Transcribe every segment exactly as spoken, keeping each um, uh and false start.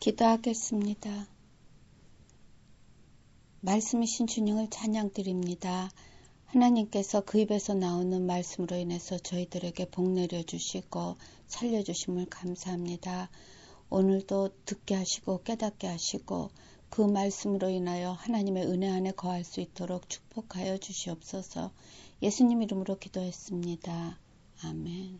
기도하겠습니다. 말씀이신 주님을 찬양드립니다. 하나님께서 그 입에서 나오는 말씀으로 인해서 저희들에게 복 내려주시고 살려주심을 감사합니다. 오늘도 듣게 하시고 깨닫게 하시고 그 말씀으로 인하여 하나님의 은혜 안에 거할 수 있도록 축복하여 주시옵소서. 예수님 이름으로 기도했습니다. 아멘.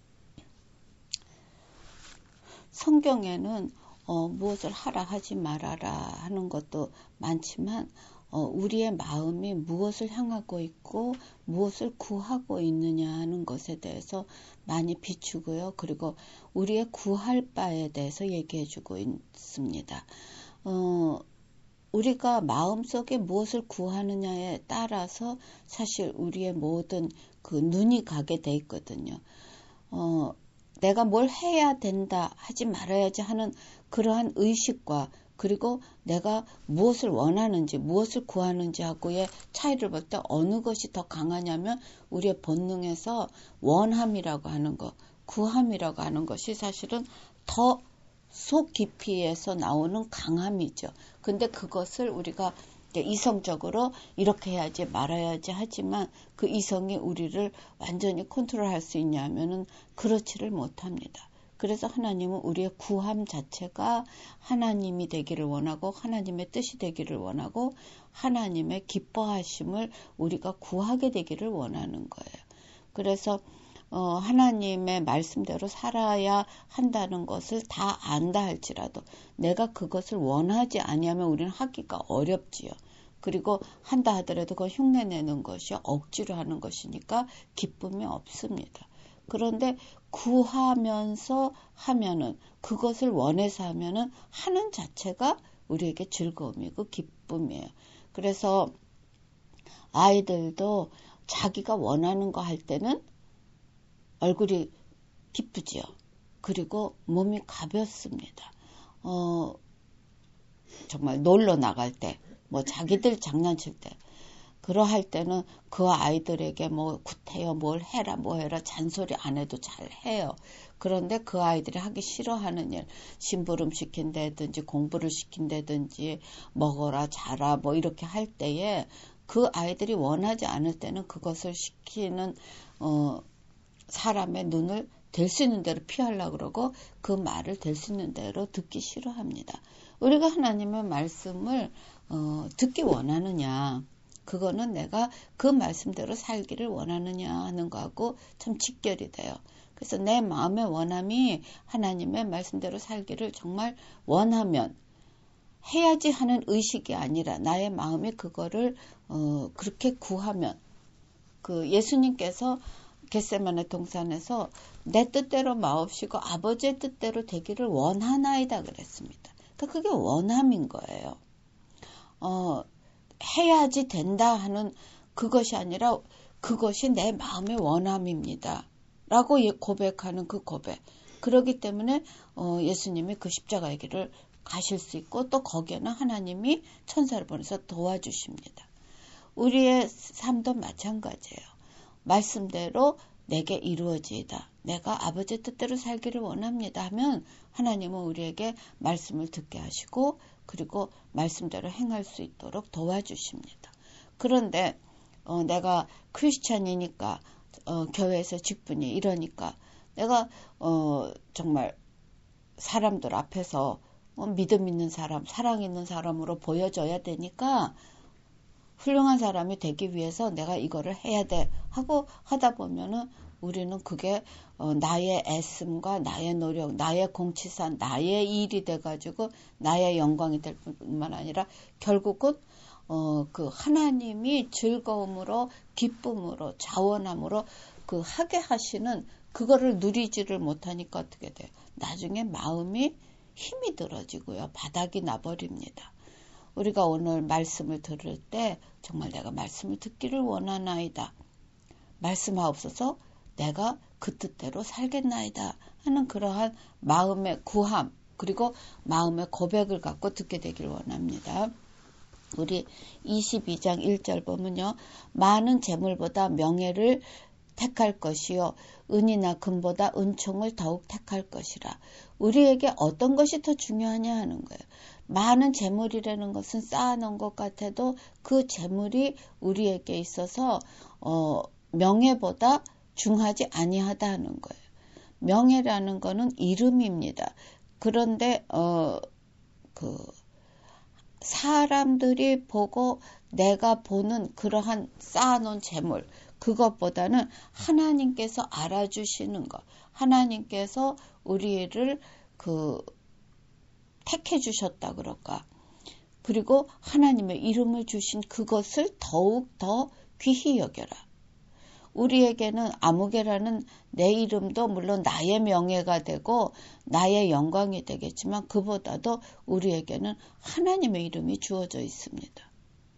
성경에는 어, 무엇을 하라 하지 말아라 하는 것도 많지만 어, 우리의 마음이 무엇을 향하고 있고 무엇을 구하고 있느냐 하는 것에 대해서 많이 비추고요. 그리고 우리의 구할 바에 대해서 얘기해주고 있습니다. 어, 우리가 마음속에 무엇을 구하느냐에 따라서 사실 우리의 모든 그 눈이 가게 돼 있거든요. 어, 내가 뭘 해야 된다, 하지 말아야지 하는 그러한 의식과 그리고 내가 무엇을 원하는지, 무엇을 구하는지 하고의 차이를 볼 때 어느 것이 더 강하냐면 우리의 본능에서 원함이라고 하는 것, 구함이라고 하는 것이 사실은 더 속 깊이에서 나오는 강함이죠. 근데 그것을 우리가 이성적으로 이렇게 해야지 말아야지 하지만 그 이성이 우리를 완전히 컨트롤할 수 있냐면은 그렇지를 못합니다. 그래서 하나님은 우리의 구함 자체가 하나님이 되기를 원하고 하나님의 뜻이 되기를 원하고 하나님의 기뻐하심을 우리가 구하게 되기를 원하는 거예요. 그래서 어, 하나님의 말씀대로 살아야 한다는 것을 다 안다 할지라도 내가 그것을 원하지 아니하면 우리는 하기가 어렵지요. 그리고 한다 하더라도 그걸 흉내내는 것이 억지로 하는 것이니까 기쁨이 없습니다. 그런데 구하면서 하면은 그것을 원해서 하면은 하는 자체가 우리에게 즐거움이고 기쁨이에요. 그래서 아이들도 자기가 원하는 거 할 때는 얼굴이 기쁘지요. 그리고 몸이 가볍습니다. 어, 정말 놀러 나갈 때, 뭐 자기들 장난칠 때, 그러할 때는 그 아이들에게 뭐 굿해요, 뭘 해라, 뭐 해라 잔소리 안 해도 잘 해요. 그런데 그 아이들이 하기 싫어하는 일, 심부름 시킨다든지 공부를 시킨다든지 먹어라, 자라 뭐 이렇게 할 때에 그 아이들이 원하지 않을 때는 그것을 시키는 어, 사람의 눈을 될 수 있는 대로 피하려고 그러고 그 말을 될 수 있는 대로 듣기 싫어합니다. 우리가 하나님의 말씀을 어, 듣기 원하느냐, 그거는 내가 그 말씀대로 살기를 원하느냐 하는 거하고 참 직결이 돼요. 그래서 내 마음의 원함이 하나님의 말씀대로 살기를 정말 원하면 해야지 하는 의식이 아니라 나의 마음이 그거를 어, 그렇게 구하면 그 예수님께서 겟세마네 동산에서 내 뜻대로 마옵시고 아버지의 뜻대로 되기를 원하나이다 그랬습니다. 그러니까 그게 원함인 거예요. 어, 해야지 된다 하는 그것이 아니라 그것이 내 마음의 원함입니다. 라고 고백하는 그 고백. 그렇기 때문에 어, 예수님이 그 십자가의 길을 가실 수 있고 또 거기에는 하나님이 천사를 보내서 도와주십니다. 우리의 삶도 마찬가지예요. 말씀대로 내게 이루어지이다. 내가 아버지의 뜻대로 살기를 원합니다 하면 하나님은 우리에게 말씀을 듣게 하시고 그리고 말씀대로 행할 수 있도록 도와주십니다. 그런데 어, 내가 크리스찬이니까 어, 교회에서 직분이 이러니까 내가 어, 정말 사람들 앞에서 어, 믿음 있는 사람, 사랑 있는 사람으로 보여줘야 되니까 훌륭한 사람이 되기 위해서 내가 이거를 해야 돼 하고 하다 보면은 우리는 그게 어, 나의 애씀과 나의 노력, 나의 공치산, 나의 일이 돼가지고 나의 영광이 될 뿐만 아니라 결국은 어, 그 하나님이 즐거움으로 기쁨으로 자원함으로 그 하게 하시는 그거를 누리지를 못하니까 어떻게 돼요? 나중에 마음이 힘이 들어지고요. 바닥이 나버립니다. 우리가 오늘 말씀을 들을 때 정말 내가 말씀을 듣기를 원하나이다. 말씀하옵소서 내가 그 뜻대로 살겠나이다 하는 그러한 마음의 구함 그리고 마음의 고백을 갖고 듣게 되기를 원합니다. 우리 이십이 장 일 절 보면요. 많은 재물보다 명예를 택할 것이요 은이나 금보다 은총을 더욱 택할 것이라. 우리에게 어떤 것이 더 중요하냐 하는 거예요. 많은 재물이라는 것은 쌓아놓은 것 같아도 그 재물이 우리에게 있어서 어, 명예보다 중하지 아니하다 하는 거예요. 명예라는 거는 이름입니다. 그런데 어, 그 사람들이 보고 내가 보는 그러한 쌓아놓은 재물, 그것보다는 하나님께서 알아주시는 것, 하나님께서 우리를 그 택해 주셨다 그럴까. 그리고 하나님의 이름을 주신 그것을 더욱 더 귀히 여겨라. 우리에게는 아무개라는 내 이름도 물론 나의 명예가 되고 나의 영광이 되겠지만 그보다도 우리에게는 하나님의 이름이 주어져 있습니다.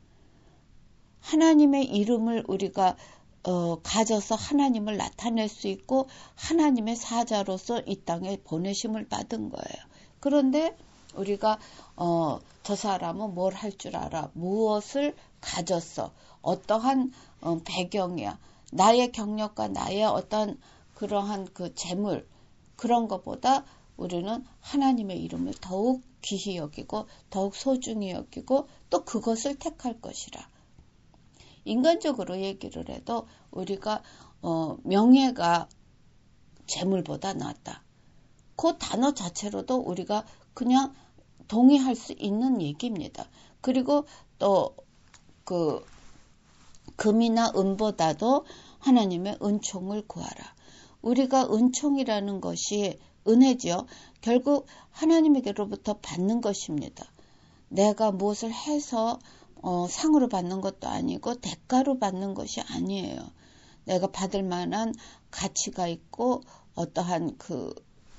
하나님의 이름을 우리가 어, 가져서 하나님을 나타낼 수 있고 하나님의 사자로서 이 땅에 보내심을 받은 거예요. 그런데 우리가 어, 저 사람은 뭘 할 줄 알아? 무엇을 가졌어? 어떠한 어, 배경이야? 나의 경력과 나의 어떤 그러한 그 재물 그런 것보다 우리는 하나님의 이름을 더욱 귀히 여기고 더욱 소중히 여기고 또 그것을 택할 것이라. 인간적으로 얘기를 해도 우리가 어, 명예가 재물보다 낫다. 그 단어 자체로도 우리가 그냥 동의할 수 있는 얘기입니다. 그리고 또 그 금이나 은보다도 하나님의 은총을 구하라. 우리가 은총이라는 것이 은혜죠. 결국 하나님에게로부터 받는 것입니다. 내가 무엇을 해서 어, 상으로 받는 것도 아니고 대가로 받는 것이 아니에요. 내가 받을 만한 가치가 있고 어떠한 그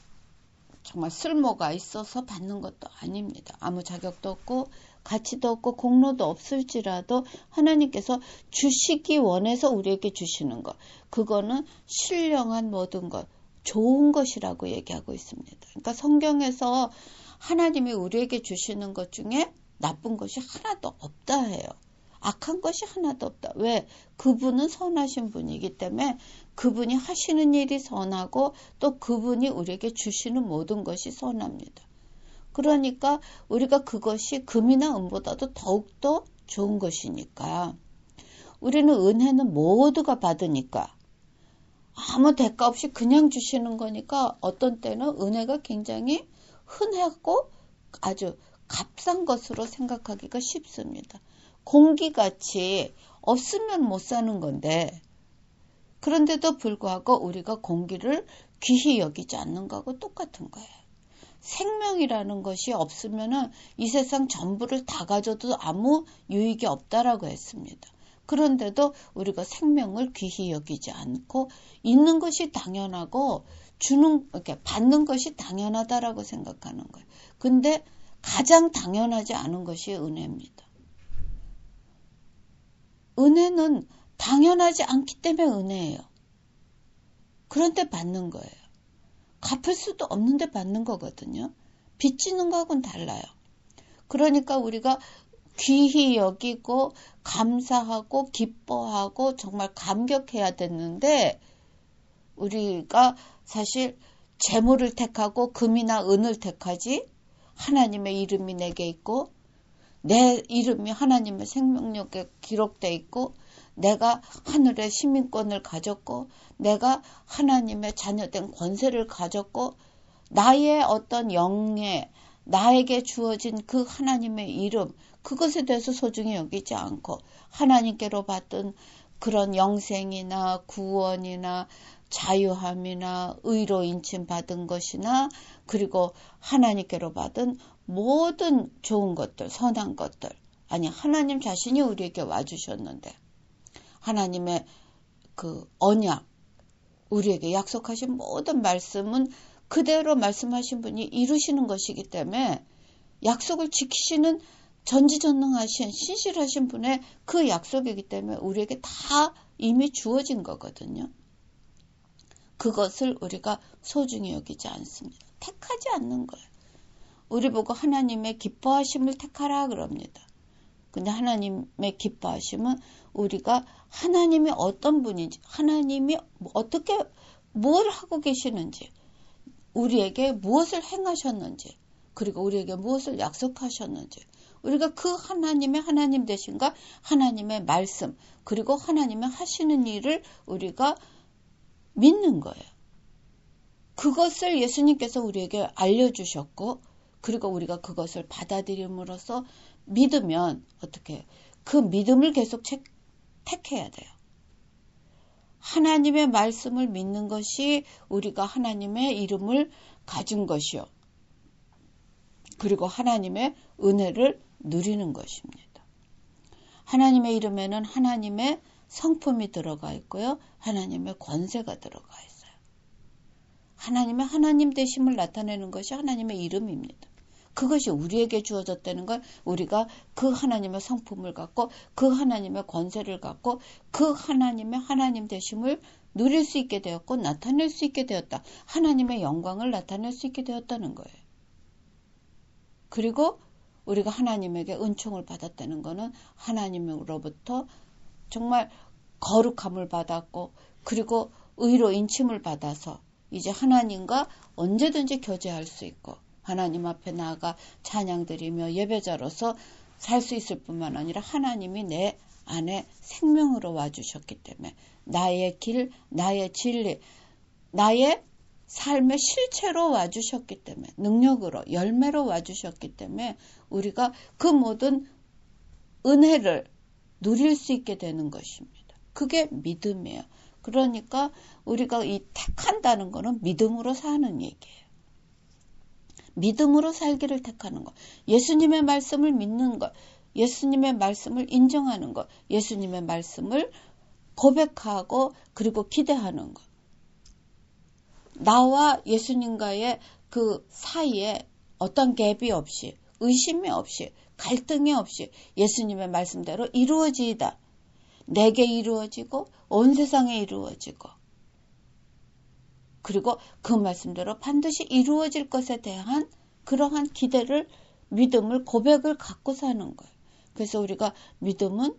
정말 쓸모가 있어서 받는 것도 아닙니다. 아무 자격도 없고 가치도 없고 공로도 없을지라도 하나님께서 주시기 원해서 우리에게 주시는 것. 그거는 신령한 모든 것, 좋은 것이라고 얘기하고 있습니다. 그러니까 성경에서 하나님이 우리에게 주시는 것 중에 나쁜 것이 하나도 없다 해요. 악한 것이 하나도 없다. 왜? 그분은 선하신 분이기 때문에 그분이 하시는 일이 선하고 또 그분이 우리에게 주시는 모든 것이 선합니다. 그러니까 우리가 그것이 금이나 은보다도 더욱더 좋은 것이니까 우리는 은혜는 모두가 받으니까 아무 대가 없이 그냥 주시는 거니까 어떤 때는 은혜가 굉장히 흔하고 아주 값싼 것으로 생각하기가 쉽습니다. 공기같이 없으면 못 사는 건데 그런데도 불구하고 우리가 공기를 귀히 여기지 않는 거하고 똑같은 거예요. 생명이라는 것이 없으면은 이 세상 전부를 다 가져도 아무 유익이 없다라고 했습니다. 그런데도 우리가 생명을 귀히 여기지 않고 있는 것이 당연하고 주는 이렇게 받는 것이 당연하다라고 생각하는 거예요. 근데 가장 당연하지 않은 것이 은혜입니다. 은혜는 당연하지 않기 때문에 은혜예요. 그런데 받는 거예요. 갚을 수도 없는데 받는 거거든요. 빚지는 거하고는 달라요. 그러니까 우리가 귀히 여기고 감사하고 기뻐하고 정말 감격해야 됐는데 우리가 사실 재물을 택하고 금이나 은을 택하지 하나님의 이름이 내게 있고 내 이름이 하나님의 생명력에 기록되어 있고 내가 하늘의 시민권을 가졌고 내가 하나님의 자녀된 권세를 가졌고 나의 어떤 영예, 나에게 주어진 그 하나님의 이름 그것에 대해서 소중히 여기지 않고 하나님께로 받은 그런 영생이나 구원이나 자유함이나 의로 인침 받은 것이나 그리고 하나님께로 받은 모든 좋은 것들, 선한 것들 아니 하나님 자신이 우리에게 와주셨는데 하나님의 그 언약, 우리에게 약속하신 모든 말씀은 그대로 말씀하신 분이 이루시는 것이기 때문에 약속을 지키시는 전지전능하신 신실하신 분의 그 약속이기 때문에 우리에게 다 이미 주어진 거거든요. 그것을 우리가 소중히 여기지 않습니다. 택하지 않는 거예요. 우리 보고 하나님의 기뻐하심을 택하라 그럽니다. 근데 하나님의 기뻐하심은 우리가 하나님이 어떤 분인지, 하나님이 어떻게 뭘 하고 계시는지, 우리에게 무엇을 행하셨는지, 그리고 우리에게 무엇을 약속하셨는지, 우리가 그 하나님의 하나님 되신가, 하나님의 말씀, 그리고 하나님의 하시는 일을 우리가 믿는 거예요. 그것을 예수님께서 우리에게 알려주셨고, 그리고 우리가 그것을 받아들임으로써 믿으면 어떻게 그 믿음을 계속 책, 택해야 돼요. 하나님의 말씀을 믿는 것이 우리가 하나님의 이름을 가진 것이요. 그리고 하나님의 은혜를 누리는 것입니다. 하나님의 이름에는 하나님의 성품이 들어가 있고요. 하나님의 권세가 들어가 있어요. 하나님의 하나님 되심을 나타내는 것이 하나님의 이름입니다. 그것이 우리에게 주어졌다는 걸 우리가 그 하나님의 성품을 갖고 그 하나님의 권세를 갖고 그 하나님의 하나님 되심을 누릴 수 있게 되었고 나타낼 수 있게 되었다. 하나님의 영광을 나타낼 수 있게 되었다는 거예요. 그리고 우리가 하나님에게 은총을 받았다는 것은 하나님으로부터 정말 거룩함을 받았고 그리고 의로 인침을 받아서 이제 하나님과 언제든지 교제할 수 있고 하나님 앞에 나아가 찬양드리며 예배자로서 살 수 있을 뿐만 아니라 하나님이 내 안에 생명으로 와주셨기 때문에 나의 길, 나의 진리, 나의 삶의 실체로 와주셨기 때문에 능력으로 열매로 와주셨기 때문에 우리가 그 모든 은혜를 누릴 수 있게 되는 것입니다. 그게 믿음이에요. 그러니까 우리가 이 택한다는 거는 믿음으로 사는 얘기예요. 믿음으로 살기를 택하는 것. 예수님의 말씀을 믿는 것. 예수님의 말씀을 인정하는 것. 예수님의 말씀을 고백하고 그리고 기대하는 것. 나와 예수님과의 그 사이에 어떤 갭이 없이 의심이 없이 갈등이 없이 예수님의 말씀대로 이루어지이다. 내게 이루어지고 온 세상에 이루어지고 그리고 그 말씀대로 반드시 이루어질 것에 대한 그러한 기대를 믿음을 고백을 갖고 사는 거예요. 그래서 우리가 믿음은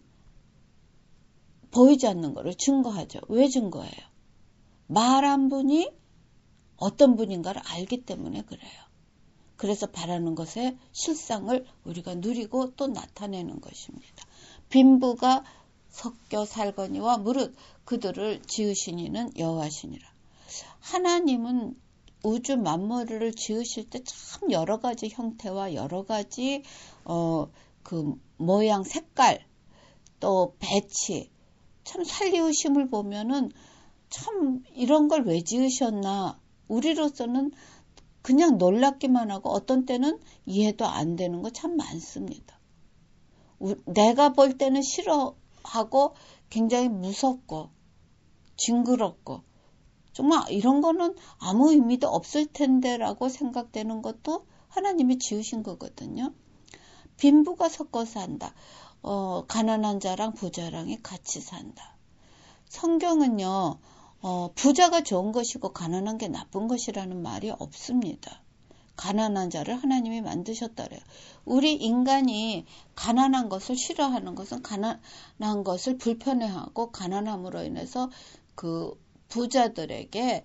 보이지 않는 것을 증거하죠. 왜 증거해요? 말한 분이 어떤 분인가를 알기 때문에 그래요. 그래서 바라는 것의 실상을 우리가 누리고 또 나타내는 것입니다. 빈부가 섞여 살거니와 무릇 그들을 지으신 이는 여호와시니라. 하나님은 우주 만물을 지으실 때 참 여러 가지 형태와 여러 가지 어, 그 모양, 색깔, 또 배치, 참 살리우심을 보면은 참 이런 걸 왜 지으셨나 우리로서는 그냥 놀랍기만 하고 어떤 때는 이해도 안 되는 거 참 많습니다. 내가 볼 때는 싫어하고 굉장히 무섭고 징그럽고 정말 이런 거는 아무 의미도 없을 텐데라고 생각되는 것도 하나님이 지으신 거거든요. 빈부가 섞어 산다. 어, 가난한 자랑 부자랑이 같이 산다. 성경은요. 어, 부자가 좋은 것이고 가난한 게 나쁜 것이라는 말이 없습니다. 가난한 자를 하나님이 만드셨다래요. 우리 인간이 가난한 것을 싫어하는 것은 가난한 것을 불편해하고 가난함으로 인해서 그 부자들에게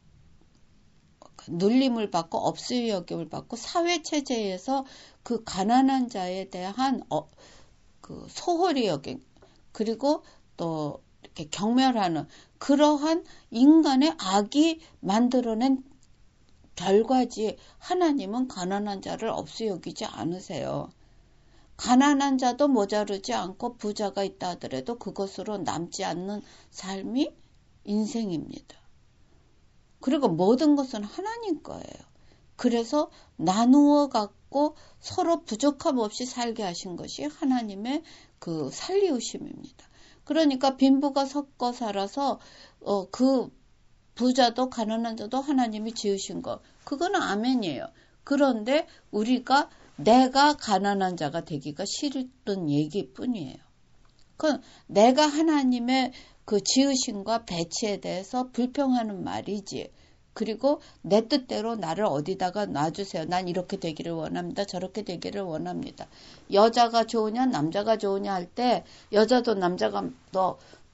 눌림을 받고 업수의 여김을 받고 사회체제에서 그 가난한 자에 대한 어, 그 소홀히 여김 그리고 또 이렇게 경멸하는 그러한 인간의 악이 만들어낸 결과지 하나님은 가난한 자를 업수 여기지 않으세요. 가난한 자도 모자르지 않고 부자가 있다 하더라도 그것으로 남지 않는 삶이 인생입니다. 그리고 모든 것은 하나님 거예요. 그래서 나누어 갖고 서로 부족함 없이 살게 하신 것이 하나님의 그 살리우심입니다. 그러니까 빈부가 섞어 살아서 어, 그 부자도 가난한 자도 하나님이 지으신 것. 그거는 아멘이에요. 그런데 우리가 내가 가난한 자가 되기가 싫던 얘기뿐이에요. 그 내가 하나님의 그 지으심과 배치에 대해서 불평하는 말이지. 그리고 내 뜻대로 나를 어디다가 놔주세요. 난 이렇게 되기를 원합니다. 저렇게 되기를 원합니다. 여자가 좋으냐 남자가 좋으냐 할 때 여자도 남자가 더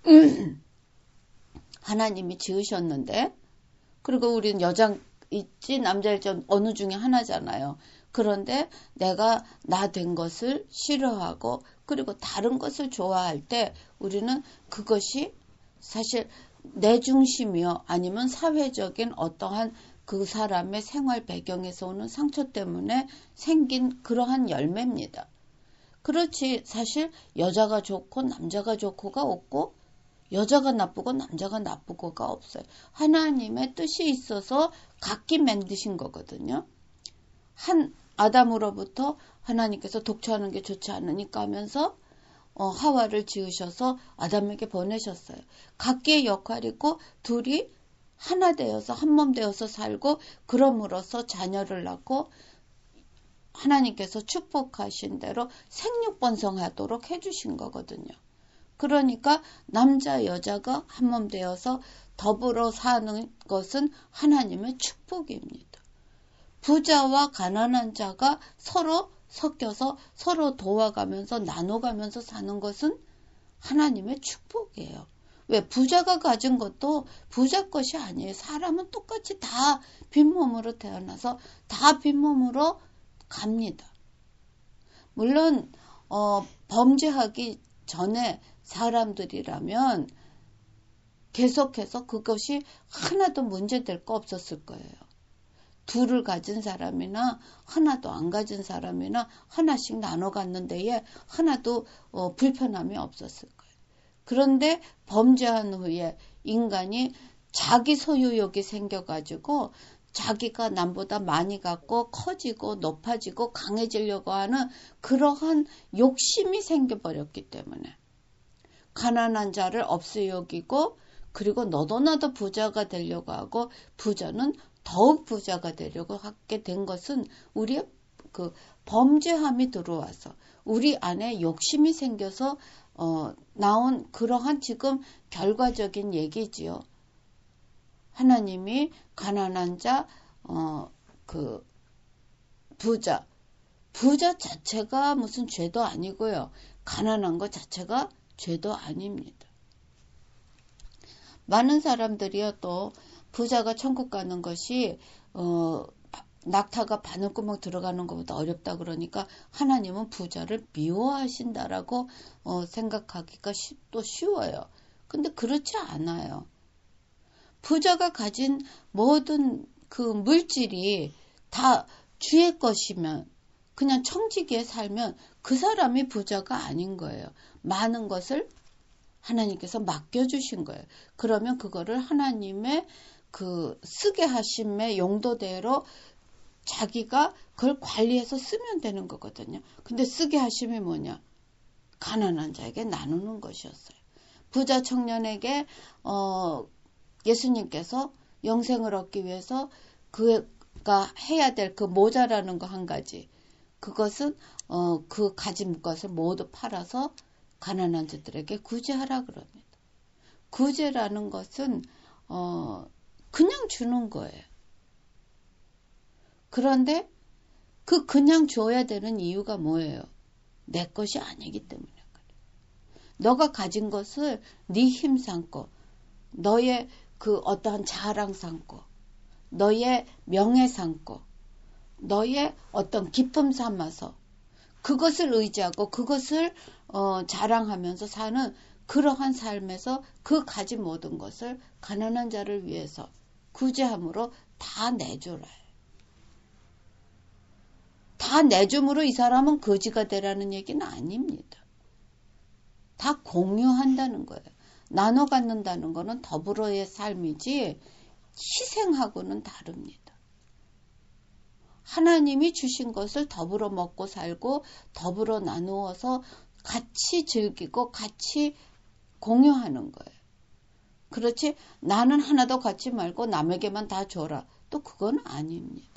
하나님이 지으셨는데 그리고 우리는 여자 있지 남자일지 어느 중에 하나잖아요. 그런데 내가 나 된 것을 싫어하고 그리고 다른 것을 좋아할 때 우리는 그것이 사실 내 중심이요 아니면 사회적인 어떠한 그 사람의 생활 배경에서 오는 상처 때문에 생긴 그러한 열매입니다. 그렇지 사실 여자가 좋고 남자가 좋고가 없고 여자가 나쁘고 남자가 나쁘고가 없어요. 하나님의 뜻이 있어서 각기 만드신 거거든요. 한 아담으로부터 하나님께서 독처하는 게 좋지 않으니까 하면서 어, 하와를 지으셔서 아담에게 보내셨어요. 각기의 역할이 있고 둘이 하나 되어서 한 몸 되어서 살고 그럼으로써 자녀를 낳고 하나님께서 축복하신 대로 생육번성하도록 해주신 거거든요. 그러니까 남자 여자가 한 몸 되어서 더불어 사는 것은 하나님의 축복입니다. 부자와 가난한 자가 서로 섞여서 서로 도와가면서 나눠가면서 사는 것은 하나님의 축복이에요. 왜? 부자가 가진 것도 부자 것이 아니에요. 사람은 똑같이 다 빈몸으로 태어나서 다 빈몸으로 갑니다. 물론 어, 범죄하기 전에 사람들이라면 계속해서 그것이 하나도 문제될 거 없었을 거예요. 둘을 가진 사람이나 하나도 안 가진 사람이나 하나씩 나눠 갖는 데에 하나도 어, 불편함이 없었을 거예요. 그런데 범죄한 후에 인간이 자기 소유욕이 생겨가지고 자기가 남보다 많이 갖고 커지고 높아지고 강해지려고 하는 그러한 욕심이 생겨버렸기 때문에 가난한 자를 없이 여기고 그리고 너도 나도 부자가 되려고 하고 부자는 더욱 부자가 되려고 하게 된 것은 우리의 그 범죄함이 들어와서 우리 안에 욕심이 생겨서 어, 나온 그러한 지금 결과적인 얘기지요. 하나님이 가난한 자, 어, 그 부자, 부자 자체가 무슨 죄도 아니고요. 가난한 것 자체가 죄도 아닙니다. 많은 사람들이요 또 부자가 천국 가는 것이 어, 낙타가 바늘구멍 들어가는 것보다 어렵다 그러니까 하나님은 부자를 미워하신다라고 어, 생각하기가 쉬, 또 쉬워요. 근데 그렇지 않아요. 부자가 가진 모든 그 물질이 다 주의 것이면 그냥 청지기에 살면 그 사람이 부자가 아닌 거예요. 많은 것을 하나님께서 맡겨주신 거예요. 그러면 그거를 하나님의 그 쓰게 하심의 용도대로 자기가 그걸 관리해서 쓰면 되는 거거든요. 근데 쓰게 하심이 뭐냐? 가난한 자에게 나누는 것이었어요. 부자 청년에게 어, 예수님께서 영생을 얻기 위해서 그가 해야 될 그 모자라는 거 한 가지. 그것은 어, 그 가진 것을 모두 팔아서 가난한 자들에게 구제하라 그럽니다. 구제라는 것은 어, 그냥 주는 거예요. 그런데 그 그냥 줘야 되는 이유가 뭐예요? 내 것이 아니기 때문에 그래요. 너가 가진 것을 네 힘 삼고 너의 그 어떠한 자랑 삼고 너의 명예 삼고 너의 어떤 기쁨 삼아서 그것을 의지하고 그것을 어, 자랑하면서 사는 그러한 삶에서 그 가진 모든 것을 가난한 자를 위해서 구제함으로 다 내줘라. 다 내줌으로 이 사람은 거지가 되라는 얘기는 아닙니다. 다 공유한다는 거예요. 나눠 갖는다는 거는 더불어의 삶이지 희생하고는 다릅니다. 하나님이 주신 것을 더불어 먹고 살고 더불어 나누어서 같이 즐기고 같이 공유하는 거예요. 그렇지 나는 하나도 갖지 말고 남에게만 다 줘라. 또 그건 아닙니다.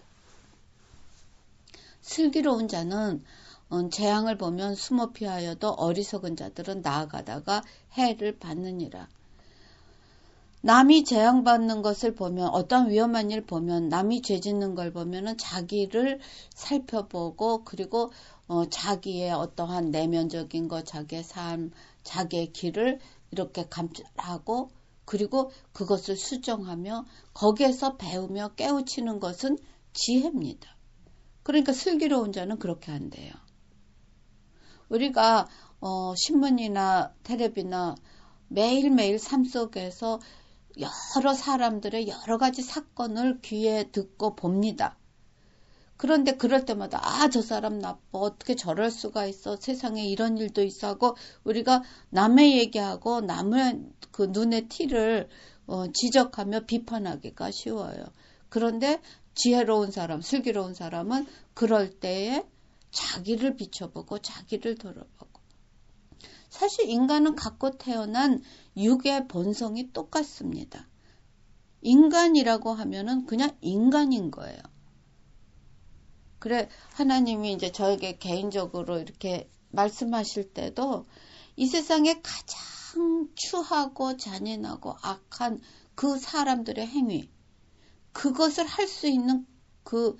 슬기로운 자는 재앙을 보면 숨어 피하여도 어리석은 자들은 나아가다가 해를 받느니라. 남이 재앙받는 것을 보면, 어떤 위험한 일 보면, 남이 죄 짓는 걸 보면은 자기를 살펴보고, 그리고 어, 자기의 어떠한 내면적인 것, 자기의 삶, 자기의 길을 이렇게 감찰하고, 그리고 그것을 수정하며 거기에서 배우며 깨우치는 것은 지혜입니다. 그러니까 슬기로운 자는 그렇게 한대요. 우리가 어, 신문이나 텔레비나 매일매일 삶 속에서 여러 사람들의 여러 가지 사건을 귀에 듣고 봅니다. 그런데 그럴 때마다 아, 저 사람 나빠. 어떻게 저럴 수가 있어. 세상에 이런 일도 있어 하고 우리가 남의 얘기하고 남의 그 눈의 티를 어, 지적하며 비판하기가 쉬워요. 그런데 지혜로운 사람, 슬기로운 사람은 그럴 때에 자기를 비춰보고 자기를 돌아보고. 사실 인간은 갖고 태어난 육의 본성이 똑같습니다. 인간이라고 하면은 그냥 인간인 거예요. 그래, 하나님이 이제 저에게 개인적으로 이렇게 말씀하실 때도 이 세상에 가장 추하고 잔인하고 악한 그 사람들의 행위, 그것을 할 수 있는 그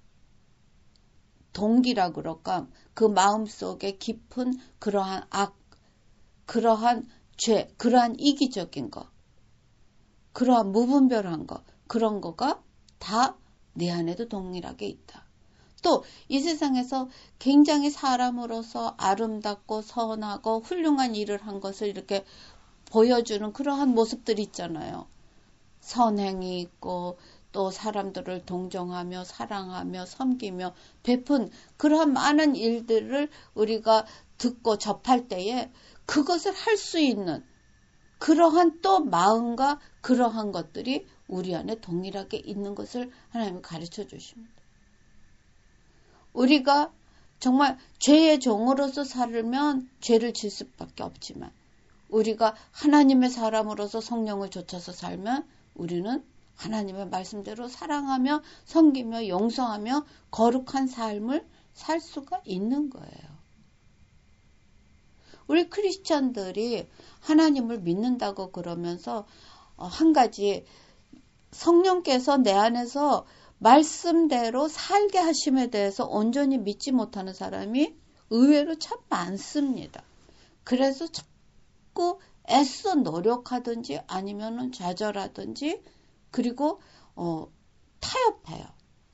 동기라 그럴까, 그 마음속에 깊은 그러한 악, 그러한 죄, 그러한 이기적인 거, 그러한 무분별한 거, 그런 거가 다 내 안에도 동일하게 있다. 또 이 세상에서 굉장히 사람으로서 아름답고 선하고 훌륭한 일을 한 것을 이렇게 보여주는 그러한 모습들이 있잖아요. 선행이 있고 또 사람들을 동정하며 사랑하며 섬기며 베푼 그러한 많은 일들을 우리가 듣고 접할 때에 그것을 할 수 있는 그러한 또 마음과 그러한 것들이 우리 안에 동일하게 있는 것을 하나님이 가르쳐 주십니다. 우리가 정말 죄의 종으로서 살면 죄를 질 수밖에 없지만 우리가 하나님의 사람으로서 성령을 좇아서 살면 우리는 하나님의 말씀대로 사랑하며 섬기며 용서하며 거룩한 삶을 살 수가 있는 거예요. 우리 크리스찬들이 하나님을 믿는다고 그러면서 한 가지 성령께서 내 안에서 말씀대로 살게 하심에 대해서 온전히 믿지 못하는 사람이 의외로 참 많습니다. 그래서 자꾸 애써 노력하든지 아니면은 좌절하든지 그리고 어, 타협해요.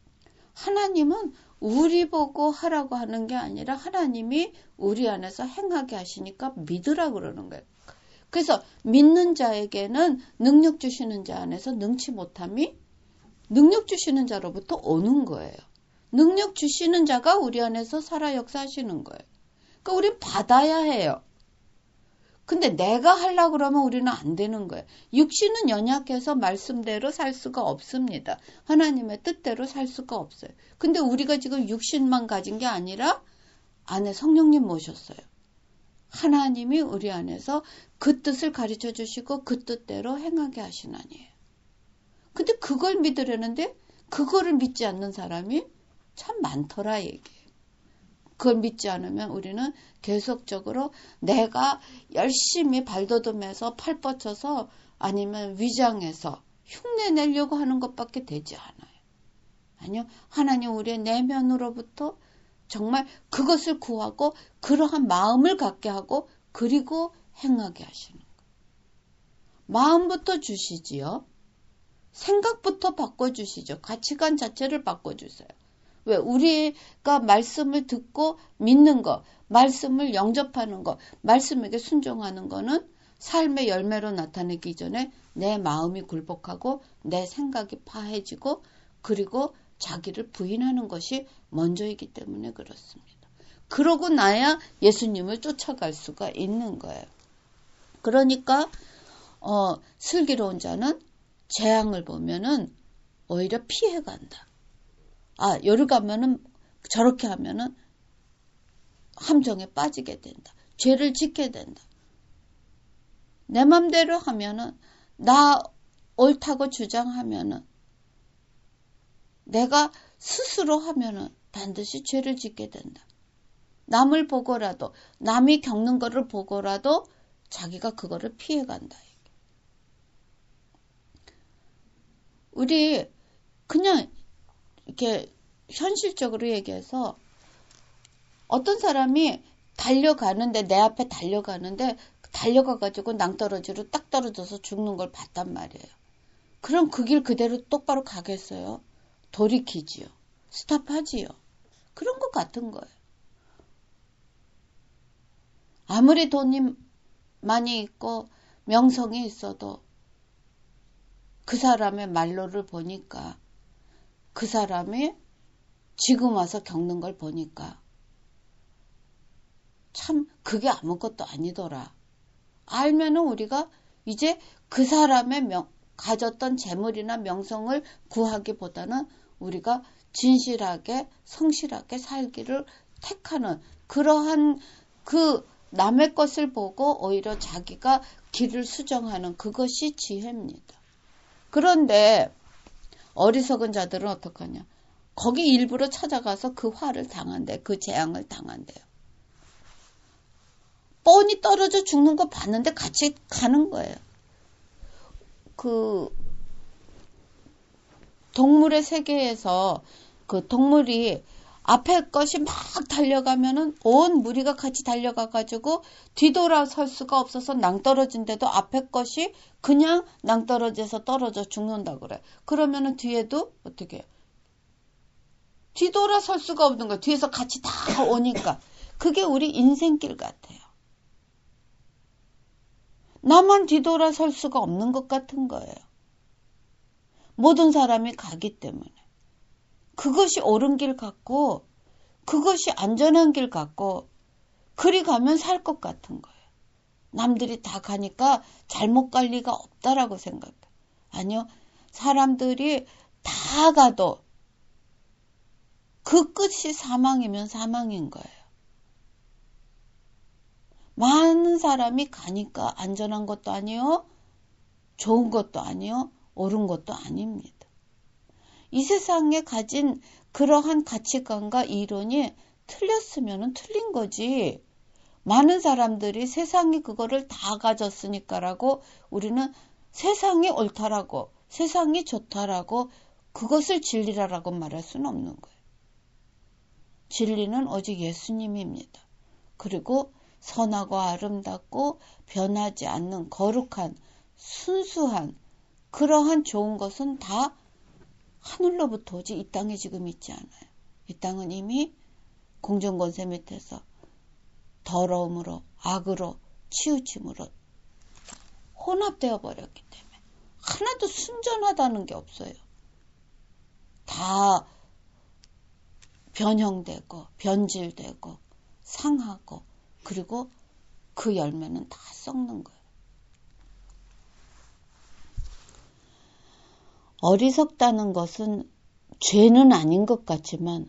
하나님은 우리 보고 하라고 하는 게 아니라 하나님이 우리 안에서 행하게 하시니까 믿으라 그러는 거예요. 그래서 믿는 자에게는 능력 주시는 자 안에서 능치 못함이 능력 주시는 자로부터 오는 거예요. 능력 주시는 자가 우리 안에서 살아 역사하시는 거예요. 그러니까 우린 받아야 해요. 근데 내가 하려고 그러면 우리는 안 되는 거예요. 육신은 연약해서 말씀대로 살 수가 없습니다. 하나님의 뜻대로 살 수가 없어요. 근데 우리가 지금 육신만 가진 게 아니라 안에 성령님 모셨어요. 하나님이 우리 안에서 그 뜻을 가르쳐 주시고 그 뜻대로 행하게 하시나니에요. 근데 그걸 믿으려는데 그거를 믿지 않는 사람이 참 많더라 얘기예요. 그걸 믿지 않으면 우리는 계속적으로 내가 열심히 발돋움해서 팔 뻗쳐서 아니면 위장해서 흉내내려고 하는 것밖에 되지 않아요. 아니요. 하나님 우리의 내면으로부터 정말 그것을 구하고 그러한 마음을 갖게 하고 그리고 행하게 하시는 거예요. 마음부터 주시지요. 생각부터 바꿔주시죠. 가치관 자체를 바꿔주세요. 왜? 우리가 말씀을 듣고 믿는 거, 말씀을 영접하는 거, 말씀에게 순종하는 거는 삶의 열매로 나타내기 전에 내 마음이 굴복하고 내 생각이 파해지고 그리고 자기를 부인하는 것이 먼저이기 때문에 그렇습니다. 그러고 나야 예수님을 쫓아갈 수가 있는 거예요. 그러니까 어, 슬기로운 자는 재앙을 보면은 오히려 피해간다. 아, 여기 가면은 저렇게 하면은 함정에 빠지게 된다. 죄를 짓게 된다. 내 맘대로 하면은 나 옳다고 주장하면은 내가 스스로 하면은 반드시 죄를 짓게 된다. 남을 보고라도 남이 겪는 거를 보고라도 자기가 그거를 피해간다. 우리 그냥 이렇게 현실적으로 얘기해서 어떤 사람이 달려가는데 내 앞에 달려가는데 달려가가지고 낭떠러지로 딱 떨어져서 죽는 걸 봤단 말이에요. 그럼 그 길 그대로 똑바로 가겠어요? 돌이키지요. 스탑하지요. 그런 것 같은 거예요. 아무리 돈이 많이 있고 명성이 있어도 그 사람의 말로를 보니까 그 사람이 지금 와서 겪는 걸 보니까 참 그게 아무것도 아니더라. 알면은 우리가 이제 그 사람의 명, 가졌던 재물이나 명성을 구하기보다는 우리가 진실하게 성실하게 살기를 택하는 그러한 그 남의 것을 보고 오히려 자기가 길을 수정하는 그것이 지혜입니다. 그런데 어리석은 자들은 어떡하냐. 거기 일부러 찾아가서 그 화를 당한대. 그 재앙을 당한대요. 뻔히 떨어져 죽는 거 봤는데 같이 가는 거예요. 그 동물의 세계에서 그 동물이 앞에 것이 막 달려가면은 온 무리가 같이 달려가가지고 뒤돌아설 수가 없어서 낭떠러진데도 앞에 것이 그냥 낭떠러져서 떨어져 죽는다 그래. 그러면은 뒤에도 어떻게 해요? 뒤돌아설 수가 없는 거야. 뒤에서 같이 다 오니까. 그게 우리 인생길 같아요. 나만 뒤돌아설 수가 없는 것 같은 거예요. 모든 사람이 가기 때문에. 그것이 옳은 길 같고 그것이 안전한 길 같고 그리 가면 살 것 같은 거예요. 남들이 다 가니까 잘못 갈 리가 없다라고 생각해요. 아니요. 사람들이 다 가도 그 끝이 사망이면 사망인 거예요. 많은 사람이 가니까 안전한 것도 아니요. 좋은 것도 아니요. 옳은 것도 아닙니다. 이 세상에 가진 그러한 가치관과 이론이 틀렸으면 틀린 거지. 많은 사람들이 세상이 그거를 다 가졌으니까라고 우리는 세상이 옳다라고 세상이 좋다라고 그것을 진리라고 말할 수는 없는 거예요. 진리는 오직 예수님입니다. 그리고 선하고 아름답고 변하지 않는 거룩한 순수한 그러한 좋은 것은 다 하늘로부터 오지 이 땅에 지금 있지 않아요. 이 땅은 이미 공정권세 밑에서 더러움으로 악으로 치우침으로 혼합되어 버렸기 때문에 하나도 순전하다는 게 없어요. 다 변형되고 변질되고 상하고 그리고 그 열매는 다 썩는 거예요. 어리석다는 것은 죄는 아닌 것 같지만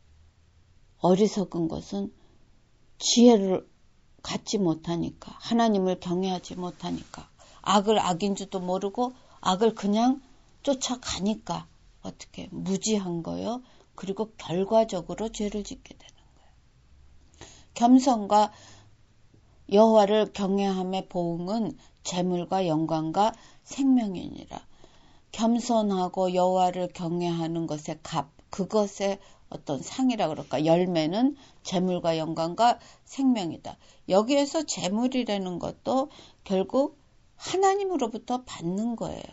어리석은 것은 지혜를 갖지 못하니까 하나님을 경외하지 못하니까 악을 악인 줄도 모르고 악을 그냥 쫓아가니까 어떻게 무지한 거요. 그리고 결과적으로 죄를 짓게 되는 거예요. 겸손과 여호와를 경외함의 보응은 재물과 영광과 생명이니라. 겸손하고 여호와를 경외하는 것의 값, 그것의 어떤 상이라 그럴까? 열매는 재물과 영광과 생명이다. 여기에서 재물이라는 것도 결국 하나님으로부터 받는 거예요.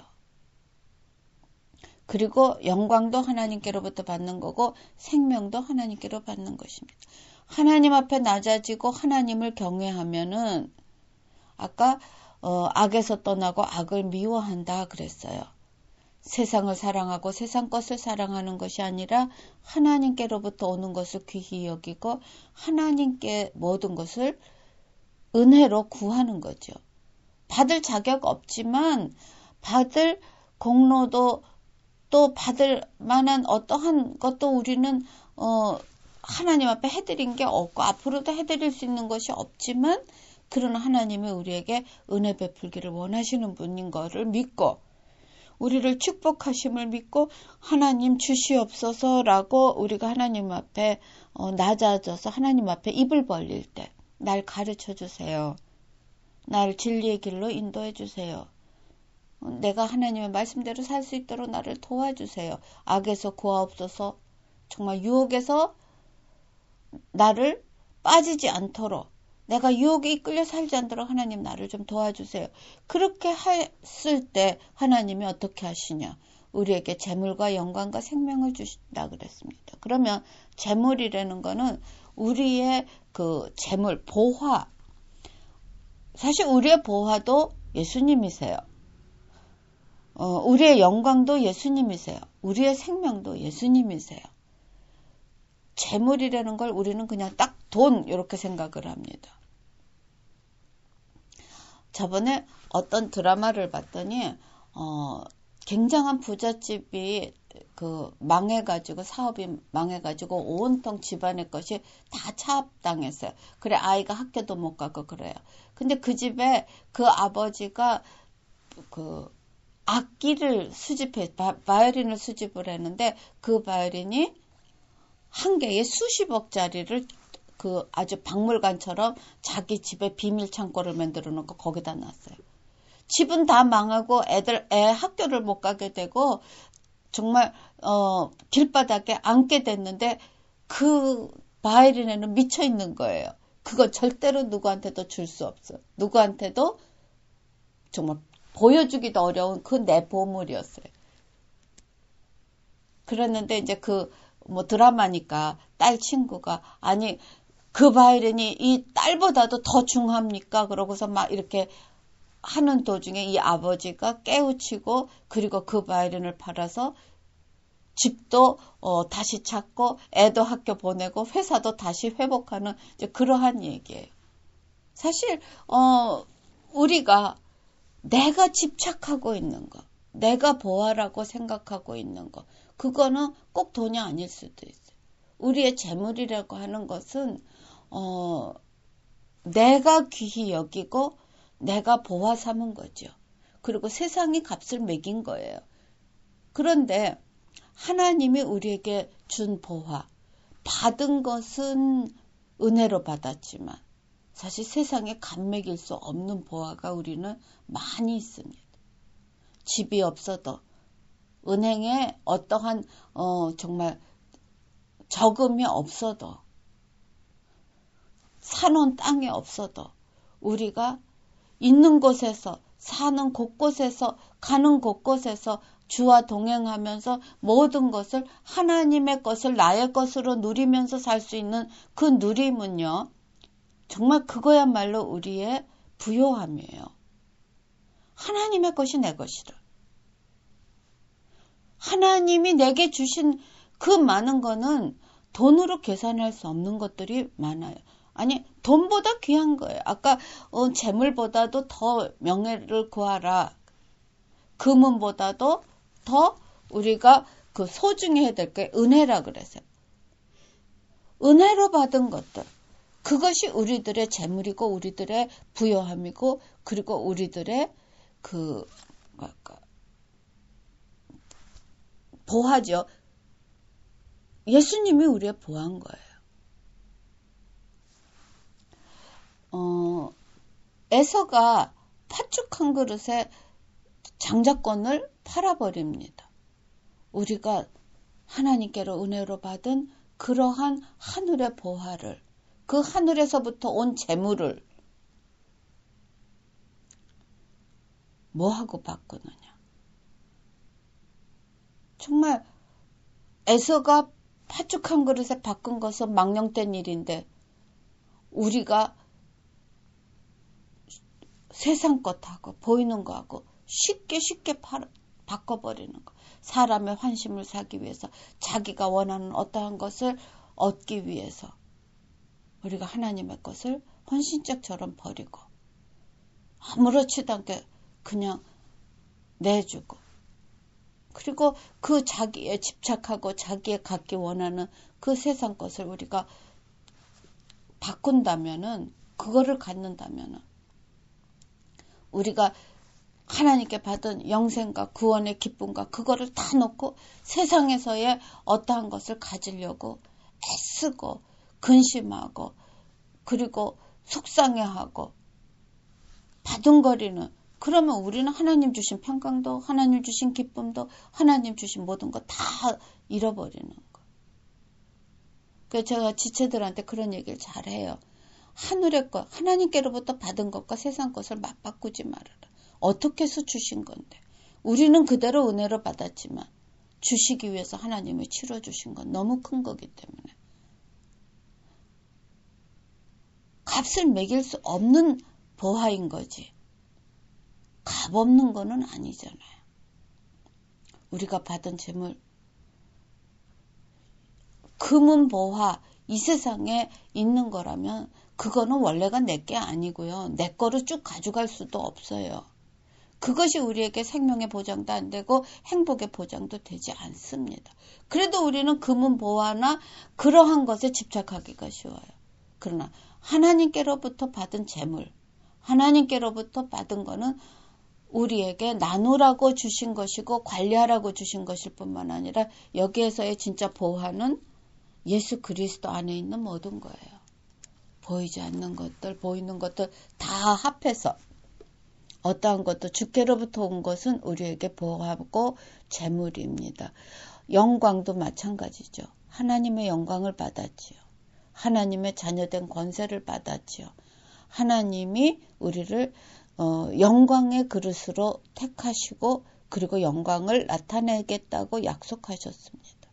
그리고 영광도 하나님께로부터 받는 거고 생명도 하나님께로 받는 것입니다. 하나님 앞에 낮아지고 하나님을 경외하면은 아까 어, 악에서 떠나고 악을 미워한다 그랬어요. 세상을 사랑하고 세상 것을 사랑하는 것이 아니라 하나님께로부터 오는 것을 귀히 여기고 하나님께 모든 것을 은혜로 구하는 거죠. 받을 자격 없지만 받을 공로도 또 받을 만한 어떠한 것도 우리는 어, 하나님 앞에 해드린 게 없고 앞으로도 해드릴 수 있는 것이 없지만 그러나 하나님이 우리에게 은혜 베풀기를 원하시는 분인 것을 믿고 우리를 축복하심을 믿고 하나님 주시옵소서라고 우리가 하나님 앞에 어, 낮아져서 하나님 앞에 입을 벌릴 때 날 가르쳐 주세요. 날 진리의 길로 인도해 주세요. 내가 하나님의 말씀대로 살 수 있도록 나를 도와주세요. 악에서 구하옵소서. 정말 유혹에서 나를 빠지지 않도록, 내가 유혹에 이끌려 살지 않도록 하나님 나를 좀 도와주세요. 그렇게 했을 때 하나님이 어떻게 하시냐? 우리에게 재물과 영광과 생명을 주신다 그랬습니다. 그러면 재물이라는 거는 우리의 그 재물, 보화. 사실 우리의 보화도 예수님이세요. 어, 우리의 영광도 예수님이세요. 우리의 생명도 예수님이세요. 재물이라는 걸 우리는 그냥 딱 돈 이렇게 생각을 합니다. 저번에 어떤 드라마를 봤더니 어, 굉장한 부잣집이 그 망해가지고 사업이 망해가지고 온통 집안의 것이 다 차압당했어요. 그래 아이가 학교도 못 가고 그래요. 근데 그 집에 그 아버지가 그 악기를 수집해 바, 바이올린을 수집을 했는데 그 바이올린이 한 개에 수십억짜리를 그 아주 박물관처럼 자기 집에 비밀 창고를 만들어 놓고 거기다 놨어요. 집은 다 망하고 애들 애 학교를 못 가게 되고 정말 어 길바닥에 앉게 됐는데 그 바이올린에는 미쳐 있는 거예요. 그거 절대로 누구한테도 줄 수 없어. 누구한테도 정말 보여주기도 어려운 그 내 보물이었어요. 그랬는데 이제 그 뭐 드라마니까 딸 친구가 아니 그 바이올린이 이 딸보다도 더 중합니까? 그러고서 막 이렇게 하는 도중에 이 아버지가 깨우치고 그리고 그 바이올린을 팔아서 집도 어, 다시 찾고 애도 학교 보내고 회사도 다시 회복하는 이제 그러한 얘기예요. 사실 어, 우리가 내가 집착하고 있는 거, 내가 보아라고 생각하고 있는 거, 그거는 꼭 돈이 아닐 수도 있어요. 우리의 재물이라고 하는 것은 어, 내가 귀히 여기고 내가 보아 삼은 거죠. 그리고 세상이 값을 매긴 거예요. 그런데 하나님이 우리에게 준 보화, 받은 것은 은혜로 받았지만 사실 세상에 값 매길 수 없는 보화가 우리는 많이 있습니다. 집이 없어도 은행에 어떠한 어, 정말 저금이 없어도 사놓은 땅이 없어도 우리가 있는 곳에서 사는 곳곳에서 가는 곳곳에서 주와 동행하면서 모든 것을 하나님의 것을 나의 것으로 누리면서 살 수 있는 그 누림은요. 정말 그거야말로 우리의 부요함이에요. 하나님의 것이 내 것이라. 하나님이 내게 주신 그 많은 거는 돈으로 계산할 수 없는 것들이 많아요. 아니 돈보다 귀한 거예요. 아까 어, 재물보다도 더 명예를 구하라. 금은보다도 더 우리가 그 소중히 해야 될 게 은혜라 그랬어요. 은혜로 받은 것들. 그것이 우리들의 재물이고 우리들의 부요함이고 그리고 우리들의 그 뭐랄까 보화죠. 예수님이 우리의 보화인 거예요. 어, 에서가 팥죽 한 그릇에 장자권을 팔아버립니다. 우리가 하나님께로 은혜로 받은 그러한 하늘의 보화를, 그 하늘에서부터 온 재물을 뭐하고 바꾸느냐. 정말 에서가 팥죽 한 그릇에 바꾼 것은 망령된 일인데 우리가 세상 것하고 보이는 거하고 쉽게 쉽게 파, 바꿔버리는 거. 사람의 환심을 사기 위해서 자기가 원하는 어떠한 것을 얻기 위해서 우리가 하나님의 것을 헌신짝처럼 버리고 아무렇지도 않게 그냥 내주고 그리고 그 자기에 집착하고 자기에 갖기 원하는 그 세상 것을 우리가 바꾼다면은 그거를 갖는다면은 우리가 하나님께 받은 영생과 구원의 기쁨과 그거를 다 놓고 세상에서의 어떠한 것을 가지려고 애쓰고 근심하고 그리고 속상해하고 바둥거리는 그러면 우리는 하나님 주신 평강도, 하나님 주신 기쁨도, 하나님 주신 모든 거 다 잃어버리는 거. 그래서 제가 지체들한테 그런 얘기를 잘해요. 하늘의 것, 하나님께로부터 받은 것과 세상 것을 맞바꾸지 말아라. 어떻게 해서 주신 건데. 우리는 그대로 은혜로 받았지만 주시기 위해서 하나님이 치러주신 건 너무 큰 거기 때문에 값을 매길 수 없는 보화인 거지. 값 없는 거는 아니잖아요. 우리가 받은 재물, 금은 보화, 이 세상에 있는 거라면 그거는 원래가 내 게 아니고요. 내 거를 쭉 가져갈 수도 없어요. 그것이 우리에게 생명의 보장도 안 되고 행복의 보장도 되지 않습니다. 그래도 우리는 금은 보화나 그러한 것에 집착하기가 쉬워요. 그러나 하나님께로부터 받은 재물, 하나님께로부터 받은 거는 우리에게 나누라고 주신 것이고 관리하라고 주신 것일 뿐만 아니라 여기에서의 진짜 보화는 예수 그리스도 안에 있는 모든 거예요. 보이지 않는 것들, 보이는 것들 다 합해서 어떠한 것도 주께로부터 온 것은 우리에게 보호하고 재물입니다. 영광도 마찬가지죠. 하나님의 영광을 받았지요. 하나님의 자녀된 권세를 받았지요. 하나님이 우리를 어, 영광의 그릇으로 택하시고 그리고 영광을 나타내겠다고 약속하셨습니다.